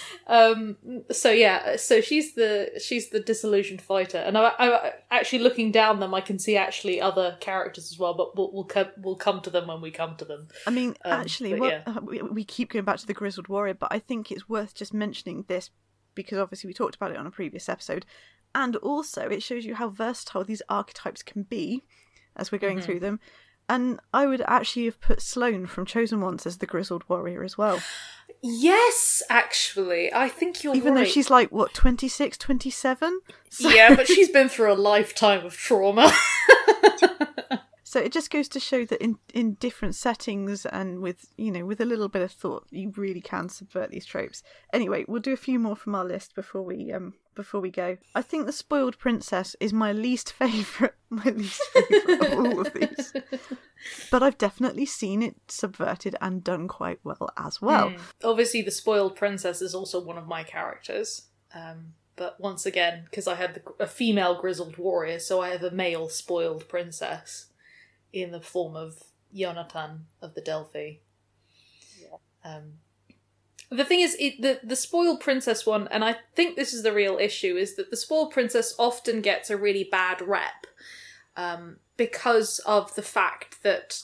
So she's the disillusioned fighter, and I actually looking down them, I can see actually other characters as well, but we'll come to them when we come to them. I mean, we keep going back to the grizzled warrior, but I think it's worth just mentioning this because obviously we talked about it on a previous episode, and also it shows you how versatile these archetypes can be as we're going through them. And I would actually have put Sloane from Chosen Ones as the grizzled warrior as well. Yes, actually. I think you're Even though she's like, 26, 27? So... Yeah, but she's been through a lifetime of trauma. So it just goes to show that in different settings and with a little bit of thought, you really can subvert these tropes. Anyway, we'll do a few more from our list before we go. I think the spoiled princess is my least favourite of all of these. But I've definitely seen it subverted and done quite well as well. Obviously, the spoiled princess is also one of my characters. But once again, because I had a female grizzled warrior, so I have a male spoiled princess in the form of Jonathan of the Delphi. Yeah. The thing is, the spoiled princess one, and I think this is the real issue, is that the spoiled princess often gets a really bad rep because of the fact that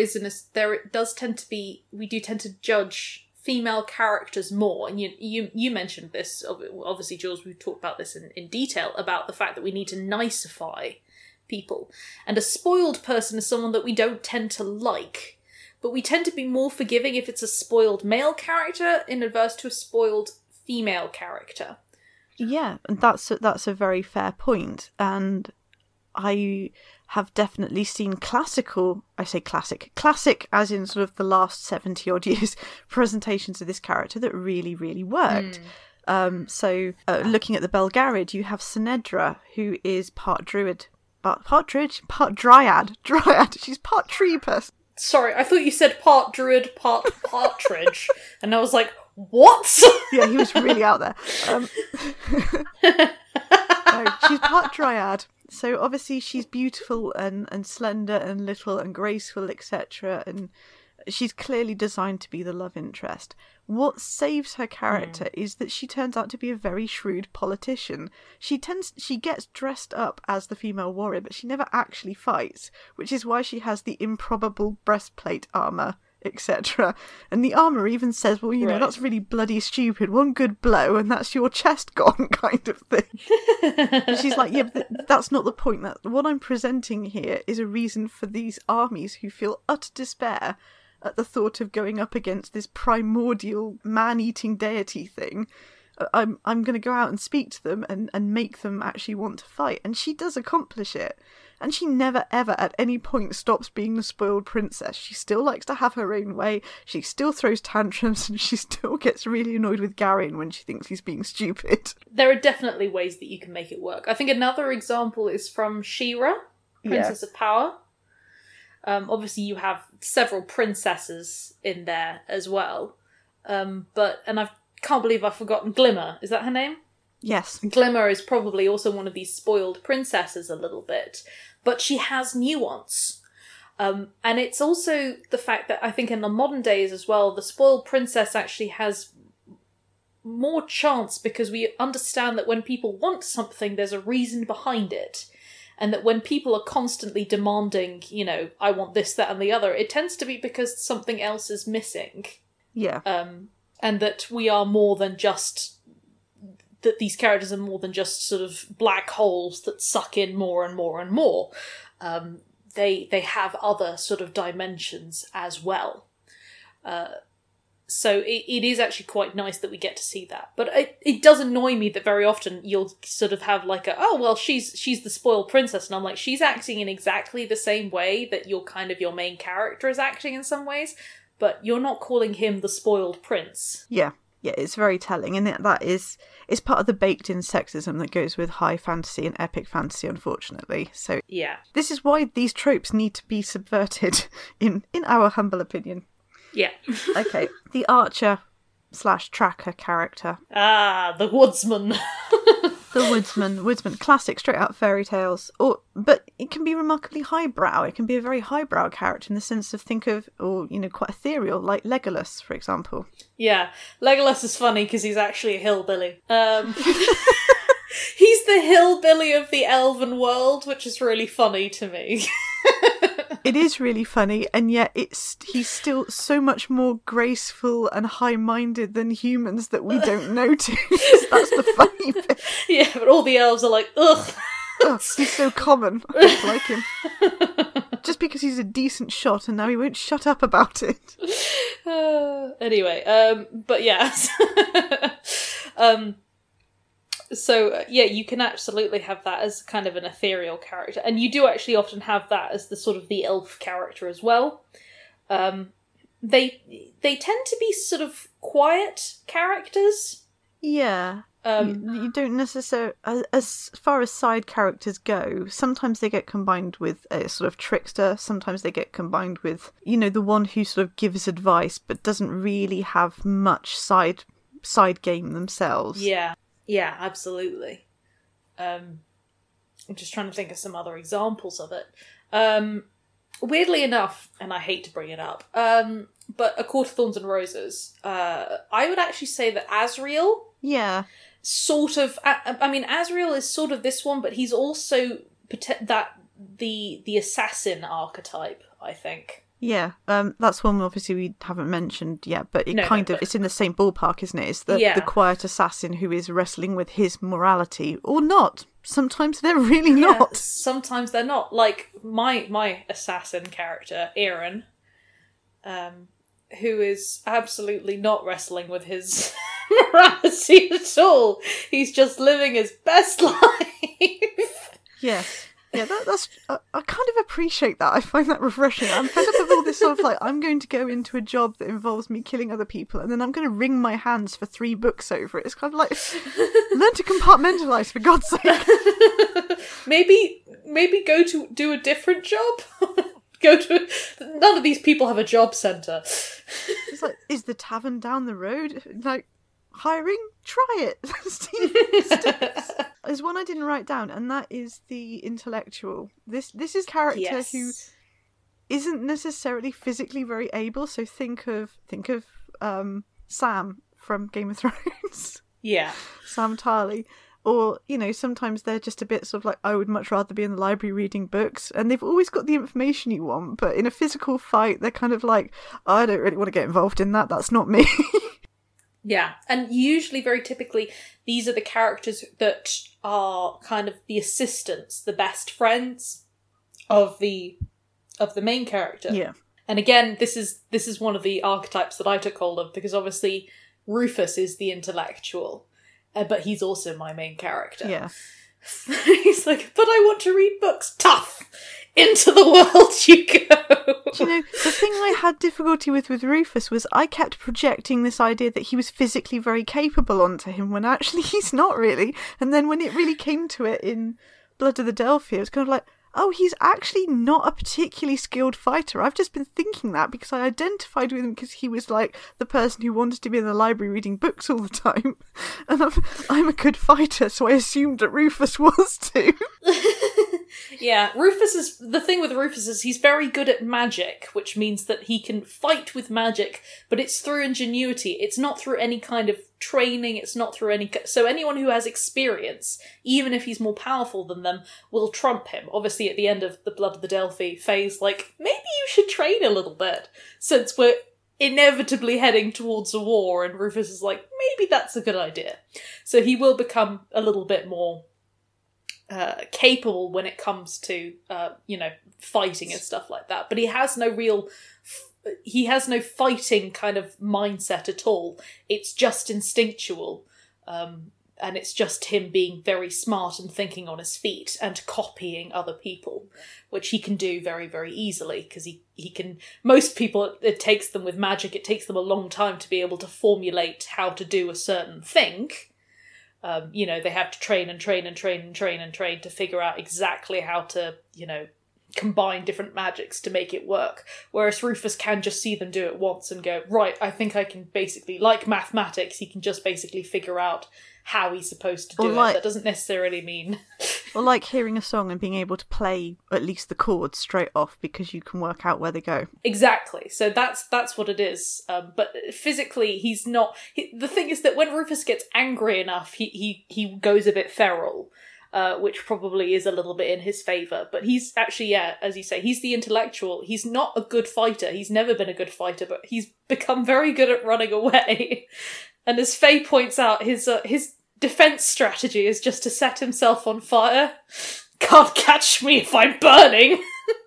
we do tend to judge female characters more. And you mentioned this, obviously, Jules, we've talked about this in detail, about the fact that we need to nicify people. And a spoiled person is someone that we don't tend to like. But we tend to be more forgiving if it's a spoiled male character in adverse to a spoiled female character. Yeah, and that's a very fair point. And I have definitely seen classic as in sort of the last 70 odd years, presentations of this character that really, really worked. Looking at the Belgariad, you have Synedra, who is part druid, part dryad. She's part tree person. Sorry, I thought you said part druid, part partridge. And I was like, what? Yeah, he was really out there. No, she's part dryad. So obviously she's beautiful and slender and little and graceful, etc. And she's clearly designed to be the love interest. What saves her character is that she turns out to be a very shrewd politician. She gets dressed up as the female warrior, but she never actually fights, which is why she has the improbable breastplate armour, etc. And the armour even says, well, that's really bloody stupid. One good blow and that's your chest gone, kind of thing. And she's like, yeah, but that's not the point. What I'm presenting here is a reason for these armies who feel utter despair at the thought of going up against this primordial man-eating deity thing. I'm going to go out and speak to them and make them actually want to fight. And she does accomplish it. And she never, ever, at any point stops being the spoiled princess. She still likes to have her own way, she still throws tantrums, and she still gets really annoyed with Garin when she thinks he's being stupid. There are definitely ways that you can make it work. I think another example is from She-Ra, Princess of Power. Obviously you have several princesses in there as well. And I can't believe I've forgotten Glimmer. Is that her name? Yes. Glimmer is probably also one of these spoiled princesses a little bit, but she has nuance. And it's also the fact that I think in the modern days as well, the spoiled princess actually has more chance because we understand that when people want something, there's a reason behind it. And that when people are constantly demanding, I want this, that, and the other, it tends to be because something else is missing. Yeah. And that we are more than just... that these characters are more than just sort of black holes that suck in more and more and more. They have other sort of dimensions as well. So it is actually quite nice that we get to see that. But it does annoy me that very often you'll sort of have like she's the spoiled princess, and I'm like, she's acting in exactly the same way that your main character is acting in some ways, but you're not calling him the spoiled prince. Yeah, it's very telling, and that is part of the baked-in sexism that goes with high fantasy and epic fantasy, unfortunately. So yeah, this is why these tropes need to be subverted, in our humble opinion. Yeah. Okay, the archer/tracker character. The woodsman. The woodsman, classic straight out fairy tales. But it can be remarkably highbrow. It can be a very highbrow character in the sense of quite ethereal, like Legolas, for example. Yeah, Legolas is funny because he's actually a hillbilly. He's the hillbilly of the elven world, which is really funny to me. It is really funny, and yet he's still so much more graceful and high-minded than humans that we don't notice. That's the funny bit. Yeah, but all the elves are like, ugh. He's so common. I don't like him. Just because he's a decent shot, and now he won't shut up about it. Anyway, but yeah. So, you can absolutely have that as kind of an ethereal character. And you do actually often have that as the sort of the elf character as well. They tend to be sort of quiet characters. Yeah. You don't necessarily... As far as side characters go, sometimes they get combined with a sort of trickster. Sometimes they get combined with, the one who sort of gives advice but doesn't really have much side game themselves. Yeah, absolutely. I'm just trying to think of some other examples of it. Weirdly enough, and I hate to bring it up, but A Court of Thorns and Roses, I would actually say that Asriel... Yeah. Sort of... Asriel is sort of this one, but he's also the assassin archetype, I think. Yeah, that's one obviously we haven't mentioned yet, but it's in the same ballpark, isn't it? It's the quiet assassin who is wrestling with his morality, or not. Sometimes they're really not. Sometimes they're not. Like my assassin character, Aaron, who is absolutely not wrestling with his morality at all. He's just living his best life. Yes. Yeah, that's. I kind of appreciate that. I find that refreshing. I'm fed up of all this sort of like, I'm going to go into a job that involves me killing other people, and then I'm going to wring my hands for 3 books over it. It's kind of like, learn to compartmentalise, for God's sake. Maybe go to do a different job. None of these people have a job centre. It's like, is the tavern down the road? Like, hiring? Try it. There's one I didn't write down, and that is the intellectual. This is a character who isn't necessarily physically very able. So think of Sam from Game of Thrones. Yeah, Sam Tarly. Or, sometimes they're just a bit sort of like, I would much rather be in the library reading books. And they've always got the information you want, but in a physical fight, they're kind of like, I don't really want to get involved in that. That's not me. Yeah, and usually, very typically, these are the characters that are kind of the assistants, the best friends of the main character. Yeah. And again, this is one of the archetypes that I took hold of, because obviously Rufus is the intellectual, but he's also my main character. Yeah. He's like, but I want to read books. Tough! Into the world you go! Do you know, the thing I had difficulty with Rufus was I kept projecting this idea that he was physically very capable onto him when actually he's not really. And then when it really came to it in Blood of the Delphi, it was kind of like, oh, he's actually not a particularly skilled fighter. I've just been thinking that because I identified with him because he was like the person who wanted to be in the library reading books all the time. And I'm a good fighter, so I assumed that Rufus was too. Yeah, the thing with Rufus is he's very good at magic, which means that he can fight with magic, but it's through ingenuity. It's not through any kind of training, it's not through so anyone who has experience, even if he's more powerful than them, will trump him. Obviously, at the end of the Blood of the Delphi, Faye's like, maybe you should train a little bit, since we're inevitably heading towards a war, and Rufus is like, maybe that's a good idea. So he will become a little bit more capable when it comes to, fighting and stuff like that. But he has no fighting kind of mindset at all. It's just instinctual. And it's just him being very smart and thinking on his feet and copying other people, which he can do very, very easily, because he can... Most people, it takes them with magic, it takes them a long time to be able to formulate how to do a certain thing. They have to train to figure out exactly how to, combine different magics to make it work. Whereas Rufus can just see them do it once and go, right, I think I can basically, like mathematics, he can just basically figure out how he's supposed to do it. That doesn't necessarily mean... Or like hearing a song and being able to play at least the chords straight off because you can work out where they go. Exactly. So that's what it is. But physically, he's not... The thing is that when Rufus gets angry enough, he goes a bit feral, which probably is a little bit in his favour. But he's actually, yeah, as you say, he's the intellectual. He's not a good fighter. He's never been a good fighter, but he's become very good at running away. And as Faye points out, his defense strategy is just to set himself on fire. Can't catch me if I'm burning.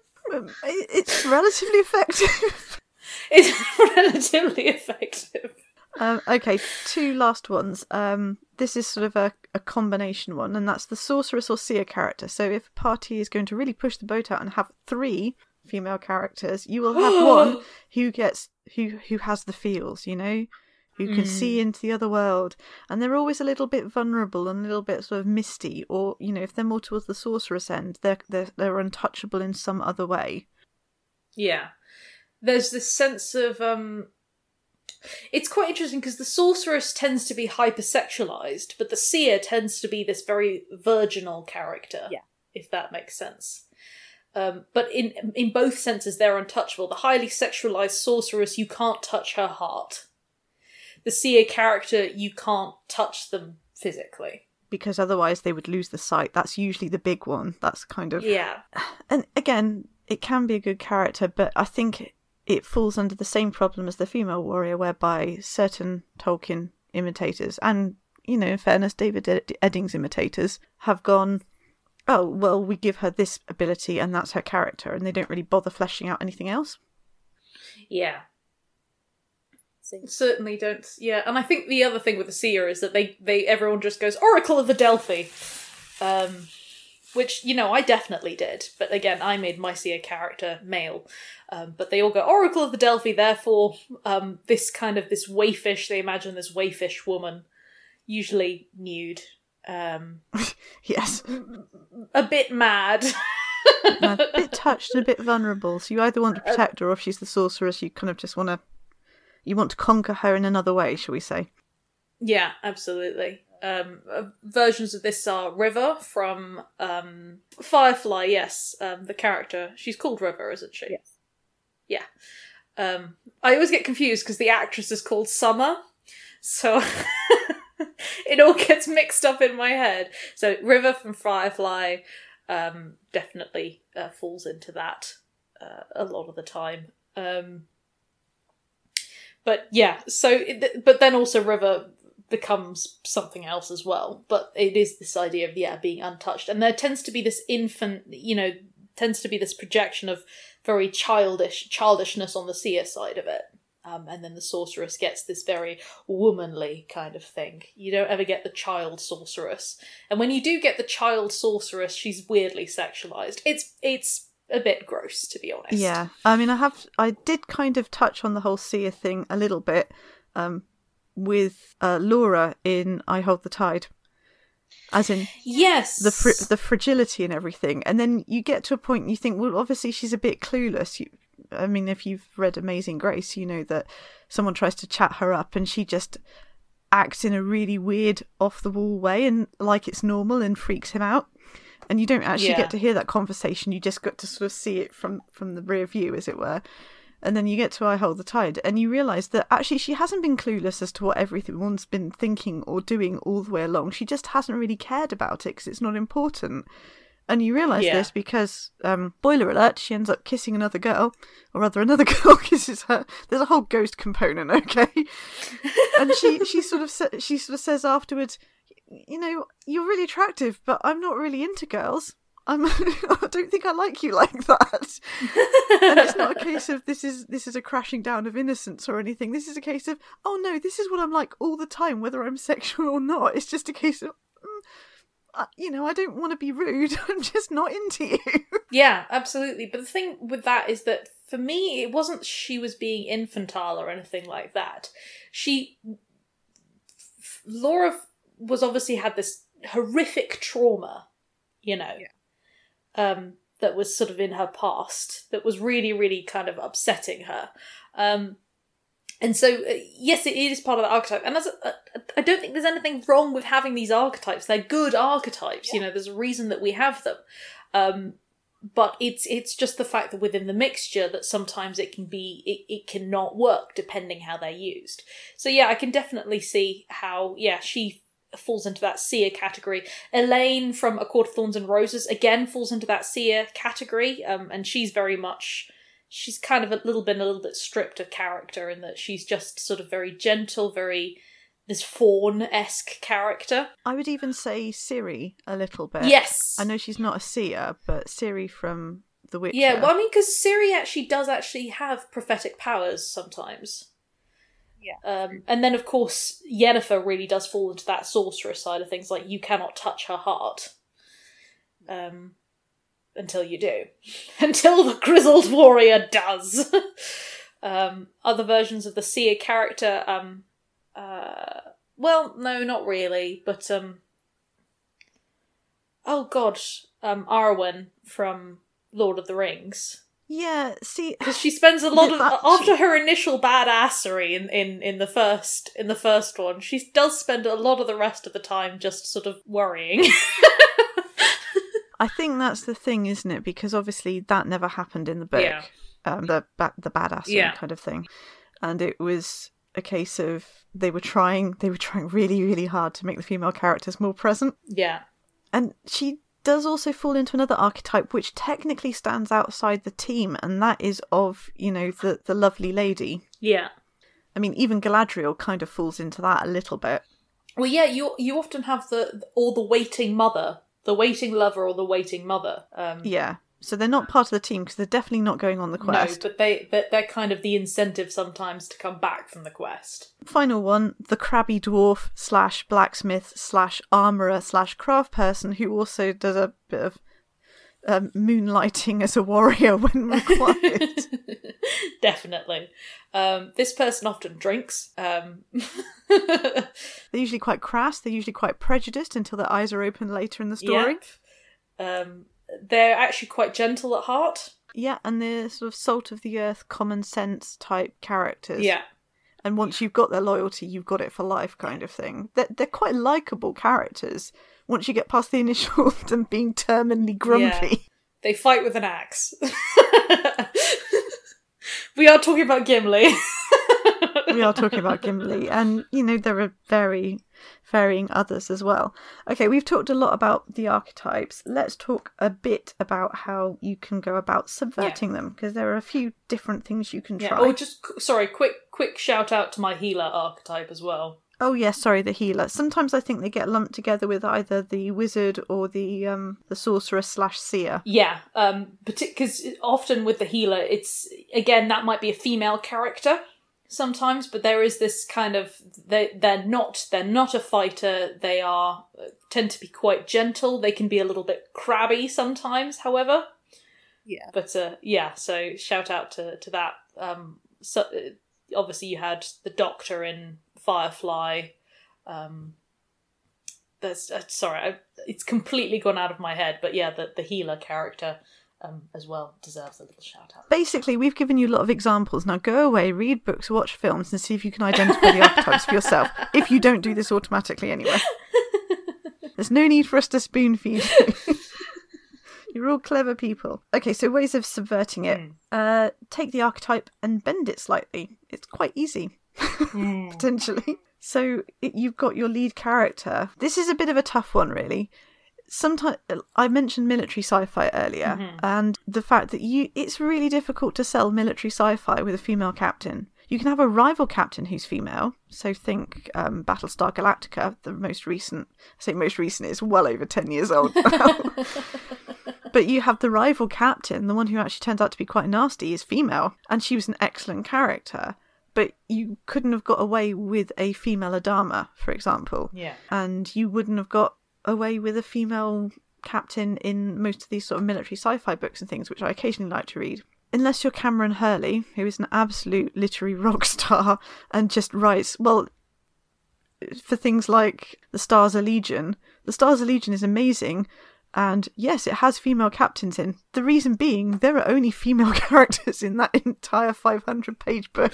It's relatively effective. It's relatively effective. Okay, two last ones. This is sort of a combination one, and that's the sorceress or seer character. So if a party is going to really push the boat out and have 3 female characters, you will have one who has the feels, who can see into the other world, and they're always a little bit vulnerable and a little bit sort of misty, or if they're more towards the sorceress end, they're untouchable in some other way. Yeah, there's this sense of it's quite interesting because the sorceress tends to be hypersexualized, but the seer tends to be this very virginal character. Yeah, if that makes sense. But in both senses, they're untouchable. The highly sexualized sorceress, you can't touch her heart. The seer character, you can't touch them physically. Because otherwise they would lose the sight. That's usually the big one. That's kind of... Yeah. And again, it can be a good character, but I think it falls under the same problem as the female warrior, whereby certain Tolkien imitators, and, in fairness, David Eddings imitators, have gone, oh, well, we give her this ability and that's her character, and they don't really bother fleshing out anything else. Yeah. Certainly don't. Yeah, and I think the other thing with the seer is that everyone just goes Oracle of the Delphi, which I definitely did. But again, I made my seer character male, but they all go Oracle of the Delphi. Therefore, this wayfish. They imagine this wayfish woman, usually nude. Yes, a bit mad. A bit touched and a bit vulnerable. So you either want to protect her, or if she's the sorceress, you kind of just want to. You want to conquer her in another way, shall we say? Yeah, absolutely. Versions of this are River from Firefly, yes. The character. She's called River, isn't she? Yes. Yeah. I always get confused because the actress is called Summer. So it all gets mixed up in my head. So River from Firefly definitely falls into that a lot of the time. But yeah, but then also River becomes something else as well. But it is this idea of, being untouched. And there tends to be this tends to be this projection of very childishness on the seer side of it. and then the sorceress gets this very womanly kind of thing. You don't ever get the child sorceress. And when you do get the child sorceress, she's weirdly sexualized. It's a bit gross, to be honest. Yeah. I mean, I did kind of touch on the whole seer thing a little bit with Laura in I Hold the Tide. As in, yes, the fragility and everything. And then you get to a point and you think, well, obviously she's a bit clueless. I mean, if you've read Amazing Grace, you know that someone tries to chat her up and she just acts in a really weird, off-the-wall way and like it's normal and freaks him out. And you don't actually get to hear that conversation. You just got to sort of see it from the rear view, as it were. And then you get to I Hold the Tide and you realise that actually she hasn't been clueless as to what everyone's been thinking or doing all the way along. She just hasn't really cared about it because it's not important. And you realise this because, spoiler alert, she ends up kissing another girl, or rather another girl kisses her. There's a whole ghost component, okay? And she sort of says afterwards, you know, you're really attractive, but I'm not really into girls. I don't think I like you like that. And it's not a case of this is a crashing down of innocence or anything. This is a case of, oh no, this is what I'm like all the time, whether I'm sexual or not. It's just a case of, you know, I don't want to be rude. I'm just not into you. Yeah, absolutely. But the thing with that is that for me, it wasn't she was being infantile or anything like that. Laura was obviously had this horrific trauma, you know. Yeah. That was sort of in her past, that was really, really kind of upsetting her. And so, yes, it is part of the archetype. And I don't think there's anything wrong with having these archetypes. They're good archetypes, you know, there's a reason that we have them. But it's just the fact that within the mixture that sometimes it cannot work depending how they're used. So yeah, I can definitely see how, she falls into that seer category. Elaine from A Court of Thorns and Roses again falls into that seer category, and she's kind of a little bit stripped of character in that she's just sort of very gentle, very this fawn-esque character. I would even say Ciri a little bit. Yes, I know she's not a seer, but Ciri from The Witcher. Yeah, well, I mean, because Ciri does have prophetic powers sometimes. Yeah. And then, of course, Yennefer really does fall into that sorceress side of things, like, you cannot touch her heart. Until you do. Until the grizzled warrior does. Other versions of the seer character, well, no, not really, but, Arwen from Lord of the Rings. Yeah, see, because she spends a lot of after her initial badassery in the first one, she does spend a lot of the rest of the time just sort of worrying. I think that's the thing, isn't it? Because obviously that never happened in the book, the badassery kind of thing, and it was a case of they were trying really, really hard to make the female characters more present. Yeah, and she does also fall into another archetype which technically stands outside the team, and that is of, you know, the lovely lady. Yeah. I mean, even Galadriel kind of falls into that a little bit. Well, yeah, you often have the waiting mother, the waiting lover or the waiting mother. Yeah. So they're not part of the team because they're definitely not going on the quest. No, but they're kind of the incentive sometimes to come back from the quest. Final one, the crabby dwarf / blacksmith / armourer / craft person who also does a bit of moonlighting as a warrior when required. Definitely. This person often drinks. They're usually quite crass, they're usually quite prejudiced until their eyes are open later in the story. Yep. They're actually quite gentle at heart. Yeah, and they're sort of salt of the earth, common sense type characters. Yeah. And once you've got their loyalty, you've got it for life kind of thing. They're quite likeable characters once you get past the initial them being terminally grumpy. Yeah. They fight with an axe. We are talking about Gimli. We are talking about Gimli. And, you know, there are varying others as well. Okay, we've talked a lot about the archetypes. Let's talk a bit about how you can go about subverting them, because there are a few different things you can try. Oh, quick shout out to my healer archetype as well. Oh yes, sorry, the healer. Sometimes I think they get lumped together with either the wizard or the sorceress / seer. Yeah, because often with the healer, it's, again, that might be a female character. sometimes, but there is this kind of they're not a fighter. They tend to be quite gentle. They can be a little bit crabby sometimes, however. Yeah. But so shout out to that. So obviously you had the Doctor in Firefly. There's it's completely gone out of my head, but yeah, the healer character as well deserves a little shout out. Basically, we've given you a lot of examples. Now go away, read books, watch films, and see if you can identify the archetypes for yourself, if you don't do this automatically anyway. There's no need for us to spoon feed you. You're all clever people. Okay, so ways of subverting it. Take the archetype and bend it slightly. It's quite easy, potentially. So you've got your lead character. This is a bit of a tough one, really. Sometimes I mentioned military sci-fi earlier, and the fact that it's really difficult to sell military sci-fi with a female captain. You can have a rival captain who's female, so think Battlestar Galactica, the most recent. I say most recent, it's well over 10 years old now. But you have the rival captain, the one who actually turns out to be quite nasty, is female, and she was an excellent character. But you couldn't have got away with a female Adama, for example. Yeah. And you wouldn't have got away with a female captain in most of these sort of military sci-fi books and things, which I occasionally like to read. Unless you're Cameron Hurley, who is an absolute literary rock star and just writes, well, for things like The Stars of Legion. The Stars of Legion is amazing, and yes, it has female captains in. The reason being, there are only female characters in that entire 500-page book.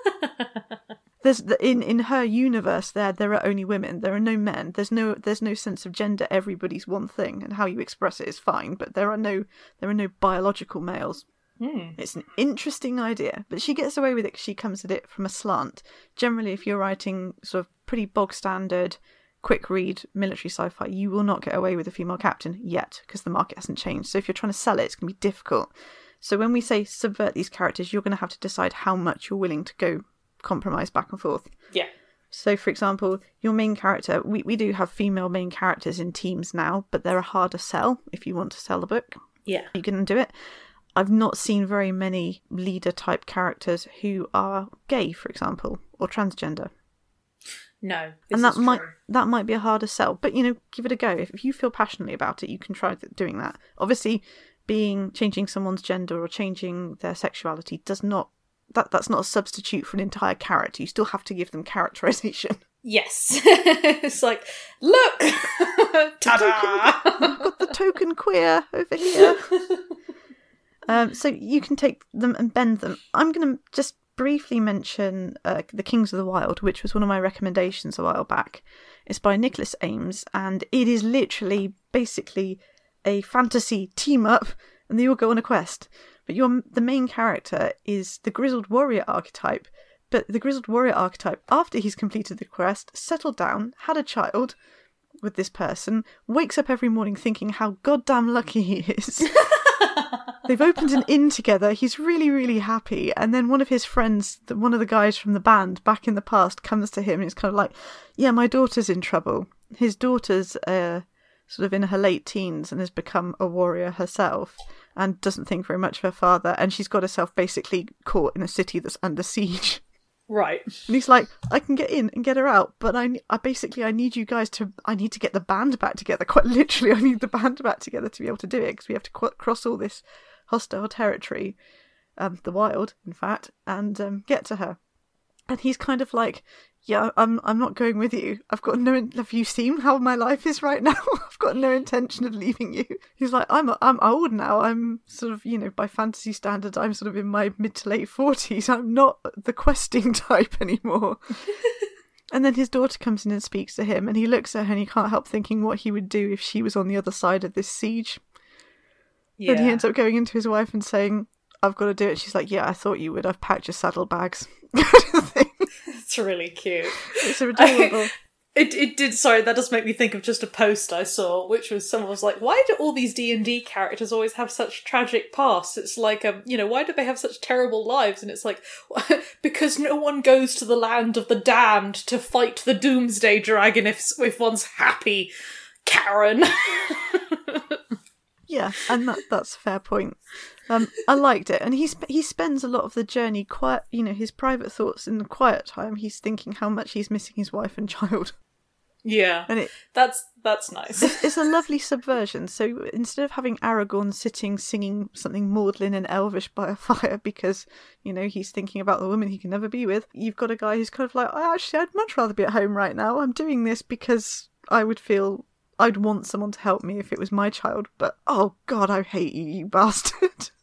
There's in her universe there are only women. There are no men. There's no sense of gender. Everybody's one thing, and how you express it is fine. But there are no biological males. It's an interesting idea, but she gets away with it because she comes at it from a slant. Generally, if you're writing sort of pretty bog standard, quick read military sci-fi, you will not get away with a female captain yet because the market hasn't changed. So if you're trying to sell it, it's going to be difficult. So when we say subvert these characters, you're going to have to decide how much you're willing to go compromise back and forth. Yeah. So, for example, your main character, we do have female main characters in teams now, but they're a harder sell if you want to sell the book. Yeah. You can do it. I've not seen very many leader-type characters who are gay, for example, or transgender. No, and that might be a harder sell, but give it a go. If you feel passionately about it, you can try doing that. Obviously, changing someone's gender or changing their sexuality does not that's not a substitute for an entire character. You still have to give them characterization. Yes, it's like, look, ta-da! I've got the token queer over here. So you can take them and bend them. I'm going to just briefly mention The Kings of the Wild, which was one of my recommendations a while back. It's by Nicholas Ames, and it is literally basically a fantasy team-up, and they all go on a quest. But the main character is the Grizzled Warrior archetype, but the Grizzled Warrior archetype, after he's completed the quest, settled down, had a child with this person, wakes up every morning thinking how goddamn lucky he is. They've opened an inn together. He's really, really happy. And then one of his friends, one of the guys from the band back in the past, comes to him and is kind of like, yeah, my daughter's in trouble. His daughter's sort of in her late teens and has become a warrior herself and doesn't think very much of her father. And she's got herself basically caught in a city that's under siege. Right. And he's like, I can get in and get her out, but I need you guys I need to get the band back together. Quite literally, I need the band back together to be able to do it, because we have to cross all this hostile territory, the wild, in fact, and get to her. And he's kind of like, yeah, I'm not going with you. Have you seen how my life is right now? I've got no intention of leaving you. He's like, I'm old now. I'm sort of, by fantasy standards, I'm sort of in my mid to late 40s. I'm not the questing type anymore. And then his daughter comes in and speaks to him, and he looks at her and he can't help thinking what he would do if she was on the other side of this siege. Yeah. And he ends up going into his wife and saying, I've got to do it. She's like, yeah, I thought you would. I've packed your saddlebags. It's really cute. It's adorable. It did. Sorry, that does make me think of just a post I saw, which was someone was like, "Why do all these D&D characters always have such tragic pasts? It's like, why do they have such terrible lives?" And it's like, because no one goes to the land of the damned to fight the Doomsday Dragon if one's happy, Karen. Yeah, and that's a fair point. I liked it, and he spends a lot of the journey quiet. His private thoughts in the quiet time. He's thinking how much he's missing his wife and child. Yeah, and that's nice. It's a lovely subversion. So instead of having Aragorn singing something maudlin and elvish by a fire because he's thinking about the woman he can never be with, you've got a guy who's kind of like, I'd much rather be at home right now. I'm doing this because I'd want someone to help me if it was my child, but oh god, I hate you, you bastard.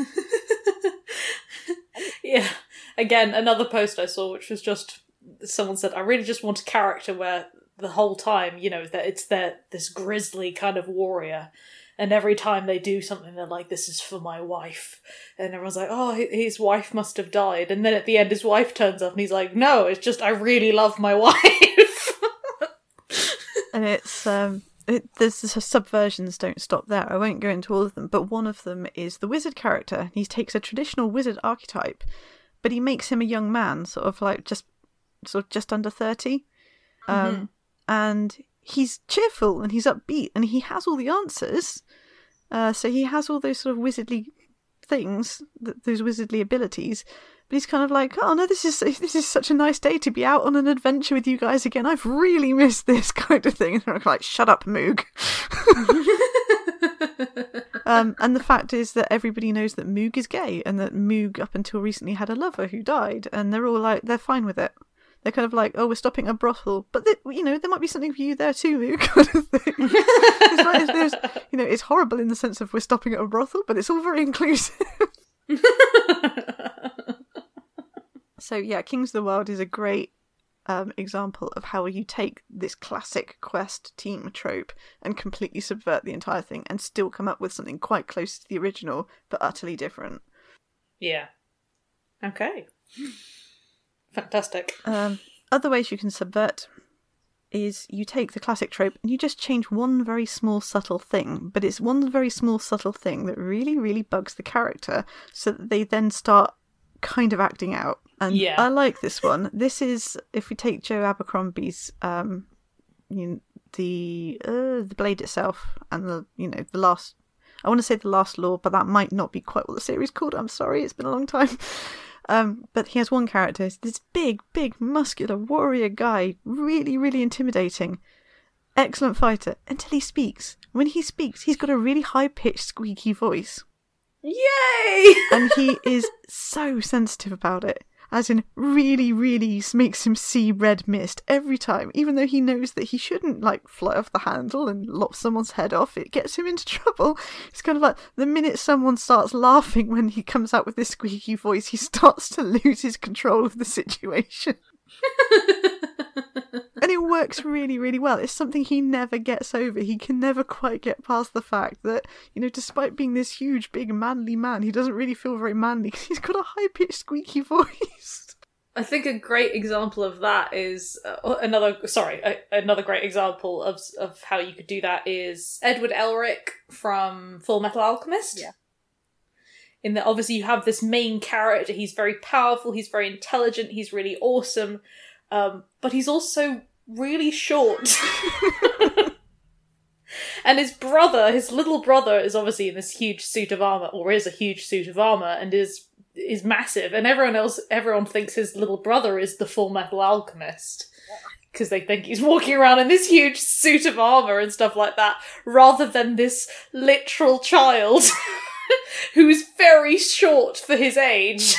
Yeah. Again, another post I saw, which was just someone said, I really just want a character where the whole time, that it's this grisly kind of warrior, and every time they do something, they're like, this is for my wife. And everyone's like, oh, his wife must have died. And then at the end, his wife turns up and he's like, no, it's just I really love my wife. And it's there's the subversions don't stop there. I won't go into all of them, but one of them is the wizard character. He takes a traditional wizard archetype, but he makes him a young man, sort of just under 30. And he's cheerful and he's upbeat and he has all the answers. So he has all those sort of wizardly things, those wizardly abilities. But he's kind of like, oh no, this is such a nice day to be out on an adventure with you guys again. I've really missed this kind of thing. And they're like, shut up, Moog. And the fact is that everybody knows that Moog is gay and that Moog up until recently had a lover who died. And they're all like, they're fine with it. They're kind of like, oh, we're stopping a brothel, but there might be something for you there too, Moog, kind of thing. It's horrible in the sense of we're stopping at a brothel, but it's all very inclusive. So yeah, Kings of the Wild is a great example of how you take this classic quest team trope and completely subvert the entire thing and still come up with something quite close to the original, but utterly different. Yeah. Okay. Fantastic. Other ways you can subvert is you take the classic trope and you just change one very small subtle thing, but it's one very small subtle thing that really, really bugs the character so that they then start kind of acting out. And yeah. I like this one. This is, if we take Joe Abercrombie's the Blade itself and the last, I want to say The Last Law, but that might not be quite what the series called. I'm sorry, it's been a long time. But he has one character, this big, muscular warrior guy, really, really intimidating, excellent fighter, until he speaks. When he speaks, he's got a really high-pitched, squeaky voice. Yay! And he is so sensitive about it. As in, really, really makes him see red mist every time, even though he knows that he shouldn't, fly off the handle and lop someone's head off. It gets him into trouble. It's kind of like, the minute someone starts laughing when he comes out with this squeaky voice, he starts to lose his control of the situation. And it works really, really well. It's something he never gets over. He can never quite get past the fact that, despite being this huge, big, manly man, he doesn't really feel very manly because he's got a high-pitched, squeaky voice. I think a great example of that is another great example of how you could do that is Edward Elric from Full Metal Alchemist. Yeah. In that, obviously, you have this main character. He's very powerful. He's very intelligent. He's really awesome. But he's also really short. And his little brother, is obviously in this huge suit of armour, or is a huge suit of armour, and is massive. And everyone thinks his little brother is the Full Metal Alchemist. Because they think he's walking around in this huge suit of armour and stuff like that, rather than this literal child who's very short for his age.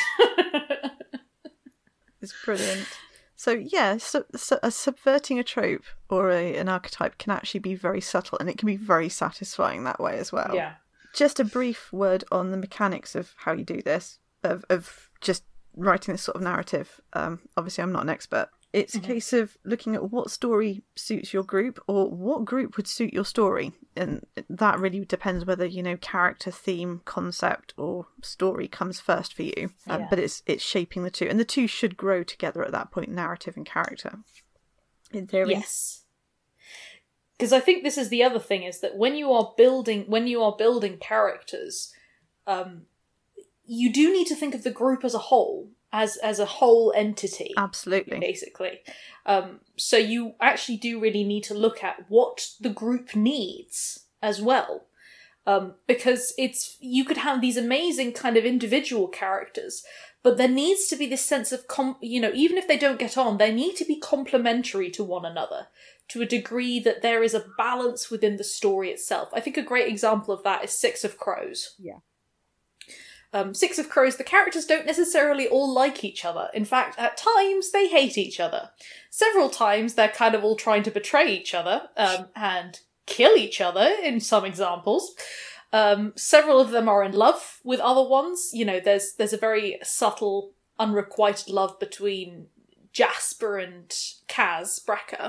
It's brilliant. So yeah, subverting a trope or an archetype can actually be very subtle, and it can be very satisfying that way as well. Yeah. Just a brief word on the mechanics of how you do this, of just writing this sort of narrative. Obviously, I'm not an expert. It's a case of looking at what story suits your group or what group would suit your story. And that really depends whether, character, theme, concept or story comes first for you. But it's shaping the two. And the two should grow together at that point, narrative and character. In theory. Yes. Because I think this is the other thing, is that when you are building characters, you do need to think of the group as a whole. As a whole entity. Absolutely. Basically. So you actually do really need to look at what the group needs as well. Because you could have these amazing kind of individual characters, but there needs to be this sense of, even if they don't get on, they need to be complementary to one another to a degree that there is a balance within the story itself. I think a great example of that is Six of Crows. Yeah. Six of Crows, the characters don't necessarily all like each other. In fact, at times, they hate each other. Several times, they're kind of all trying to betray each other, and kill each other in some examples. Several of them are in love with other ones. There's a very subtle, unrequited love between Jasper and Kaz Bracker.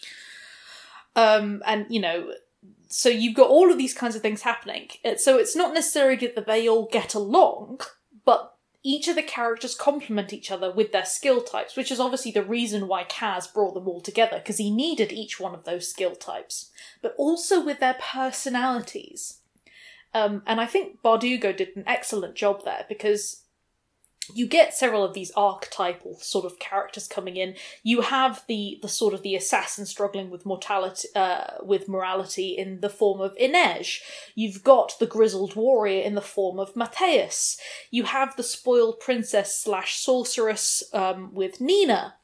Yeah. So you've got all of these kinds of things happening. So it's not necessarily that they all get along, but each of the characters complement each other with their skill types, which is obviously the reason why Kaz brought them all together, because he needed each one of those skill types, but also with their personalities. And I think Bardugo did an excellent job there, because you get several of these archetypal sort of characters coming in. You have the sort of the assassin struggling with morality in the form of Inej. You've got the grizzled warrior in the form of Matthias. You have the spoiled princess / sorceress with Nina.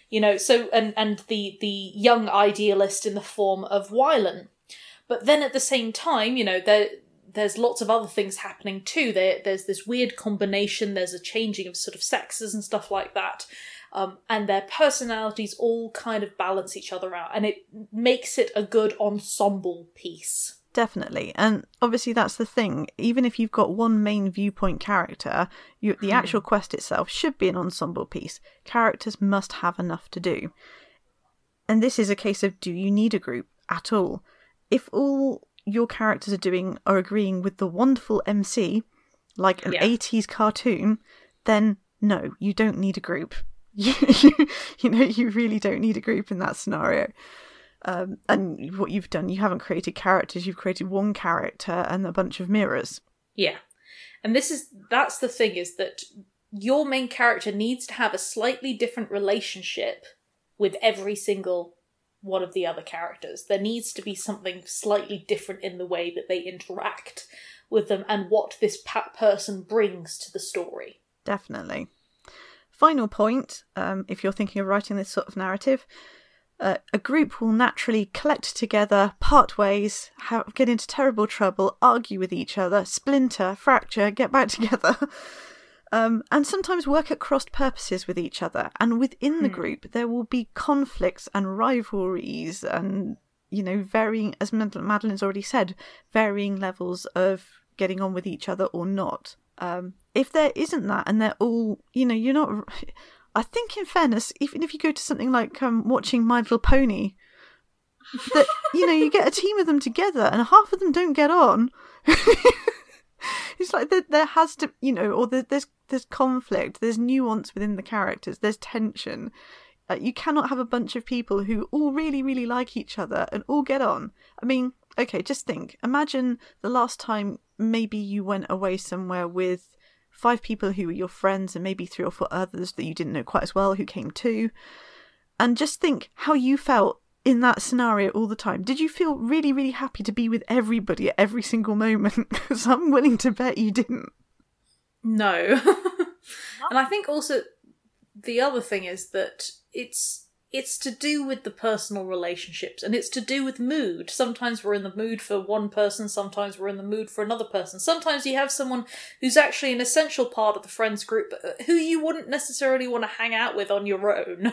And the young idealist in the form of Wylan. But then at the same time, there's lots of other things happening too. There's this weird combination, there's a changing of sort of sexes and stuff like that. And their personalities all kind of balance each other out, and it makes it a good ensemble piece. Definitely. And obviously that's the thing. Even if you've got one main viewpoint character, the actual quest itself should be an ensemble piece. Characters must have enough to do. And this is a case of, do you need a group at all? If all your characters are agreeing with the wonderful MC, like an 80s cartoon, then no, you don't need a group. You really don't need a group in that scenario. And what you've done, you haven't created characters, you've created one character and a bunch of mirrors. Yeah. And that's the thing, is that your main character needs to have a slightly different relationship with every single one of the other characters. There needs to be something slightly different in the way that they interact with them and what this person brings to the story. Definitely. Final point, if you're thinking of writing this sort of narrative, a group will naturally collect together, part ways, get into terrible trouble, argue with each other, splinter, fracture, get back together. And sometimes work at crossed purposes with each other. And within the group, there will be conflicts and rivalries and, varying, as Madeline's already said, varying levels of getting on with each other or not. If there isn't that, and they're all, you're not... I think, in fairness, even if you go to something like watching My Little Pony, that, you get a team of them together and half of them don't get on. It's like there has to, or there's conflict, there's nuance within the characters, there's tension. You cannot have a bunch of people who all really, really like each other and all get on. I mean, okay, just think. Imagine the last time maybe you went away somewhere with 5 people who were your friends and maybe 3 or 4 others that you didn't know quite as well who came too. And just think how you felt in that scenario all the time. Did you feel really, really happy to be with everybody at every single moment? Because I'm willing to bet you didn't. No. And I think also the other thing is that it's to do with the personal relationships, and it's to do with mood. Sometimes we're in the mood for one person, sometimes we're in the mood for another person. Sometimes you have someone who's actually an essential part of the friends group who you wouldn't necessarily want to hang out with on your own.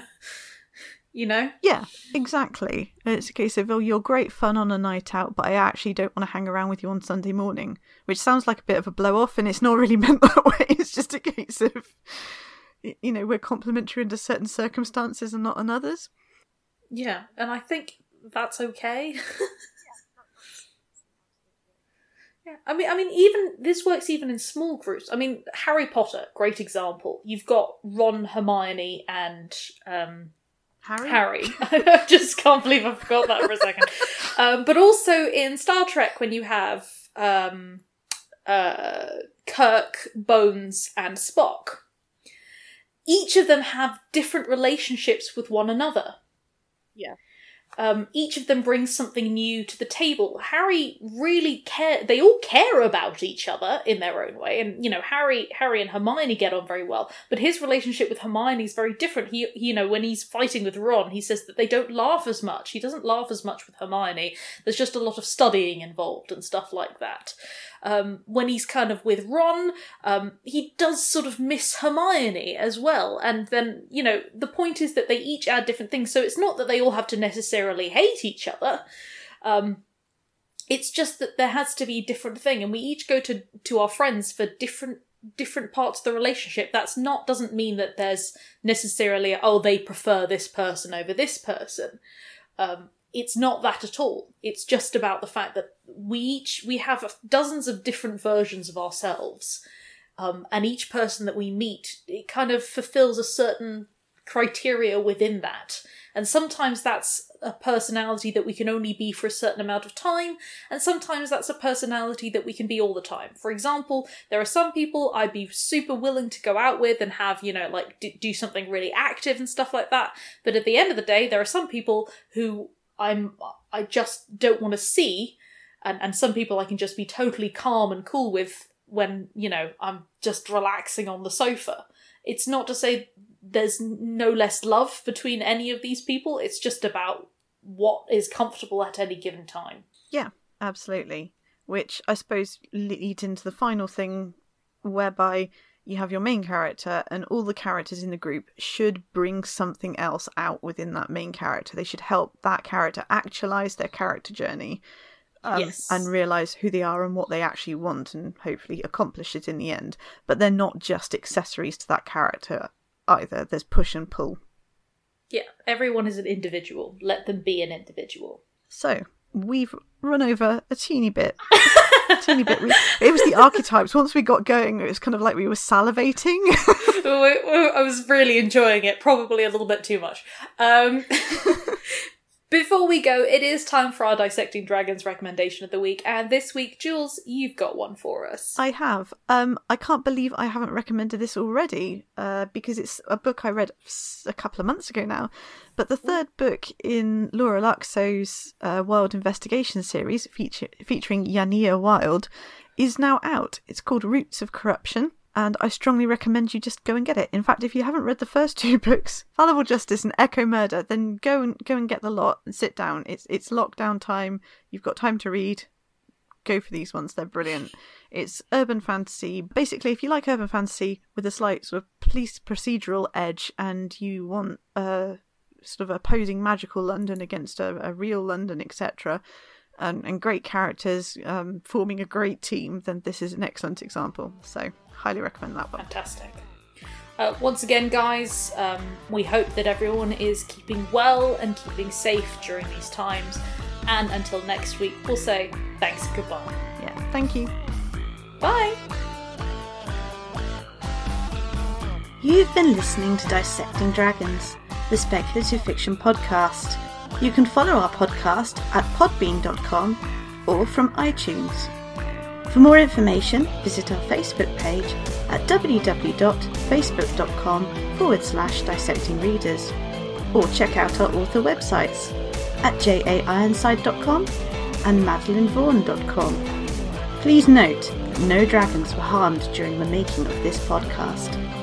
Yeah, exactly. It's a case of, you're great fun on a night out, but I actually don't want to hang around with you on Sunday morning, which sounds like a bit of a blow-off, and it's not really meant that way. It's just a case of, we're complementary under certain circumstances and not in others. Yeah, and I think that's okay. Yeah, I mean, even this works even in small groups. I mean, Harry Potter, great example. You've got Ron, Hermione, and Harry. I just can't believe I forgot that for a second. But also in Star Trek, when you have Kirk, Bones, and Spock, each of them have different relationships with one another. Yeah. each of them brings something new to the table. Harry really they all care about each other in their own way. And, Harry and Hermione get on very well, but his relationship with Hermione is very different. He when he's fighting with Ron, he says that they don't laugh as much. He doesn't laugh as much with Hermione. There's just a lot of studying involved and stuff like that. When he's kind of with Ron, he does sort of miss Hermione as well. And then, the point is that they each add different things. So it's not that they all have to necessarily hate each other. It's just that there has to be a different thing. And we each go to our friends for different parts of the relationship. Doesn't mean that there's necessarily, they prefer this person over this person. It's not that at all. It's just about the fact that we have dozens of different versions of ourselves, and each person that we meet, it kind of fulfills a certain criteria within that. And sometimes that's a personality that we can only be for a certain amount of time, and sometimes that's a personality that we can be all the time. For example, there are some people I'd be super willing to go out with and have, do something really active and stuff like that. But at the end of the day, there are some people who I just don't want to see, and some people I can just be totally calm and cool with when, I'm just relaxing on the sofa. It's not to say there's no less love between any of these people, it's just about what is comfortable at any given time. Yeah, absolutely. Which I suppose leads into the final thing, whereby you have your main character, and all the characters in the group should bring something else out within that main character. They should help that character actualize their character journey, and realise who they are and what they actually want, and hopefully accomplish it in the end. But they're not just accessories to that character either. There's push and pull. Yeah, everyone is an individual. Let them be an individual. So, we've run over a teeny bit. It was the archetypes. Once we got going, it was kind of like we were salivating. I was really enjoying it, probably a little bit too much. Before we go, it is time for our Dissecting Dragons recommendation of the week, and this week, Jules, you've got one for us. I have. I can't believe I haven't recommended this already, because it's a book I read a couple of months ago now. But the third book in Laura Luxo's Wild Investigation series, featuring Yania Wild, is now out. It's called Roots of Corruption, and I strongly recommend you just go and get it. In fact, if you haven't read the first two books, Fallible Justice and Echo Murder, then go and get the lot and sit down. It's lockdown time. You've got time to read. Go for these ones. They're brilliant. It's urban fantasy. Basically, if you like urban fantasy with a slight sort of police procedural edge, and you want a sort of opposing magical London against a real London, etc., and great characters forming a great team, then this is an excellent example. So, highly recommend that one. Fantastic. Once again, guys, we hope that everyone is keeping well and keeping safe during these times. And until next week, we'll say thanks and goodbye. Yeah, thank you. Bye. You've been listening to Dissecting Dragons, the speculative fiction podcast. You can follow our podcast at podbean.com or from iTunes. For more information, visit our Facebook page at www.facebook.com/dissectingreaders, or check out our author websites at jaironside.com and madeleinevaughan.com. Please note, no dragons were harmed during the making of this podcast.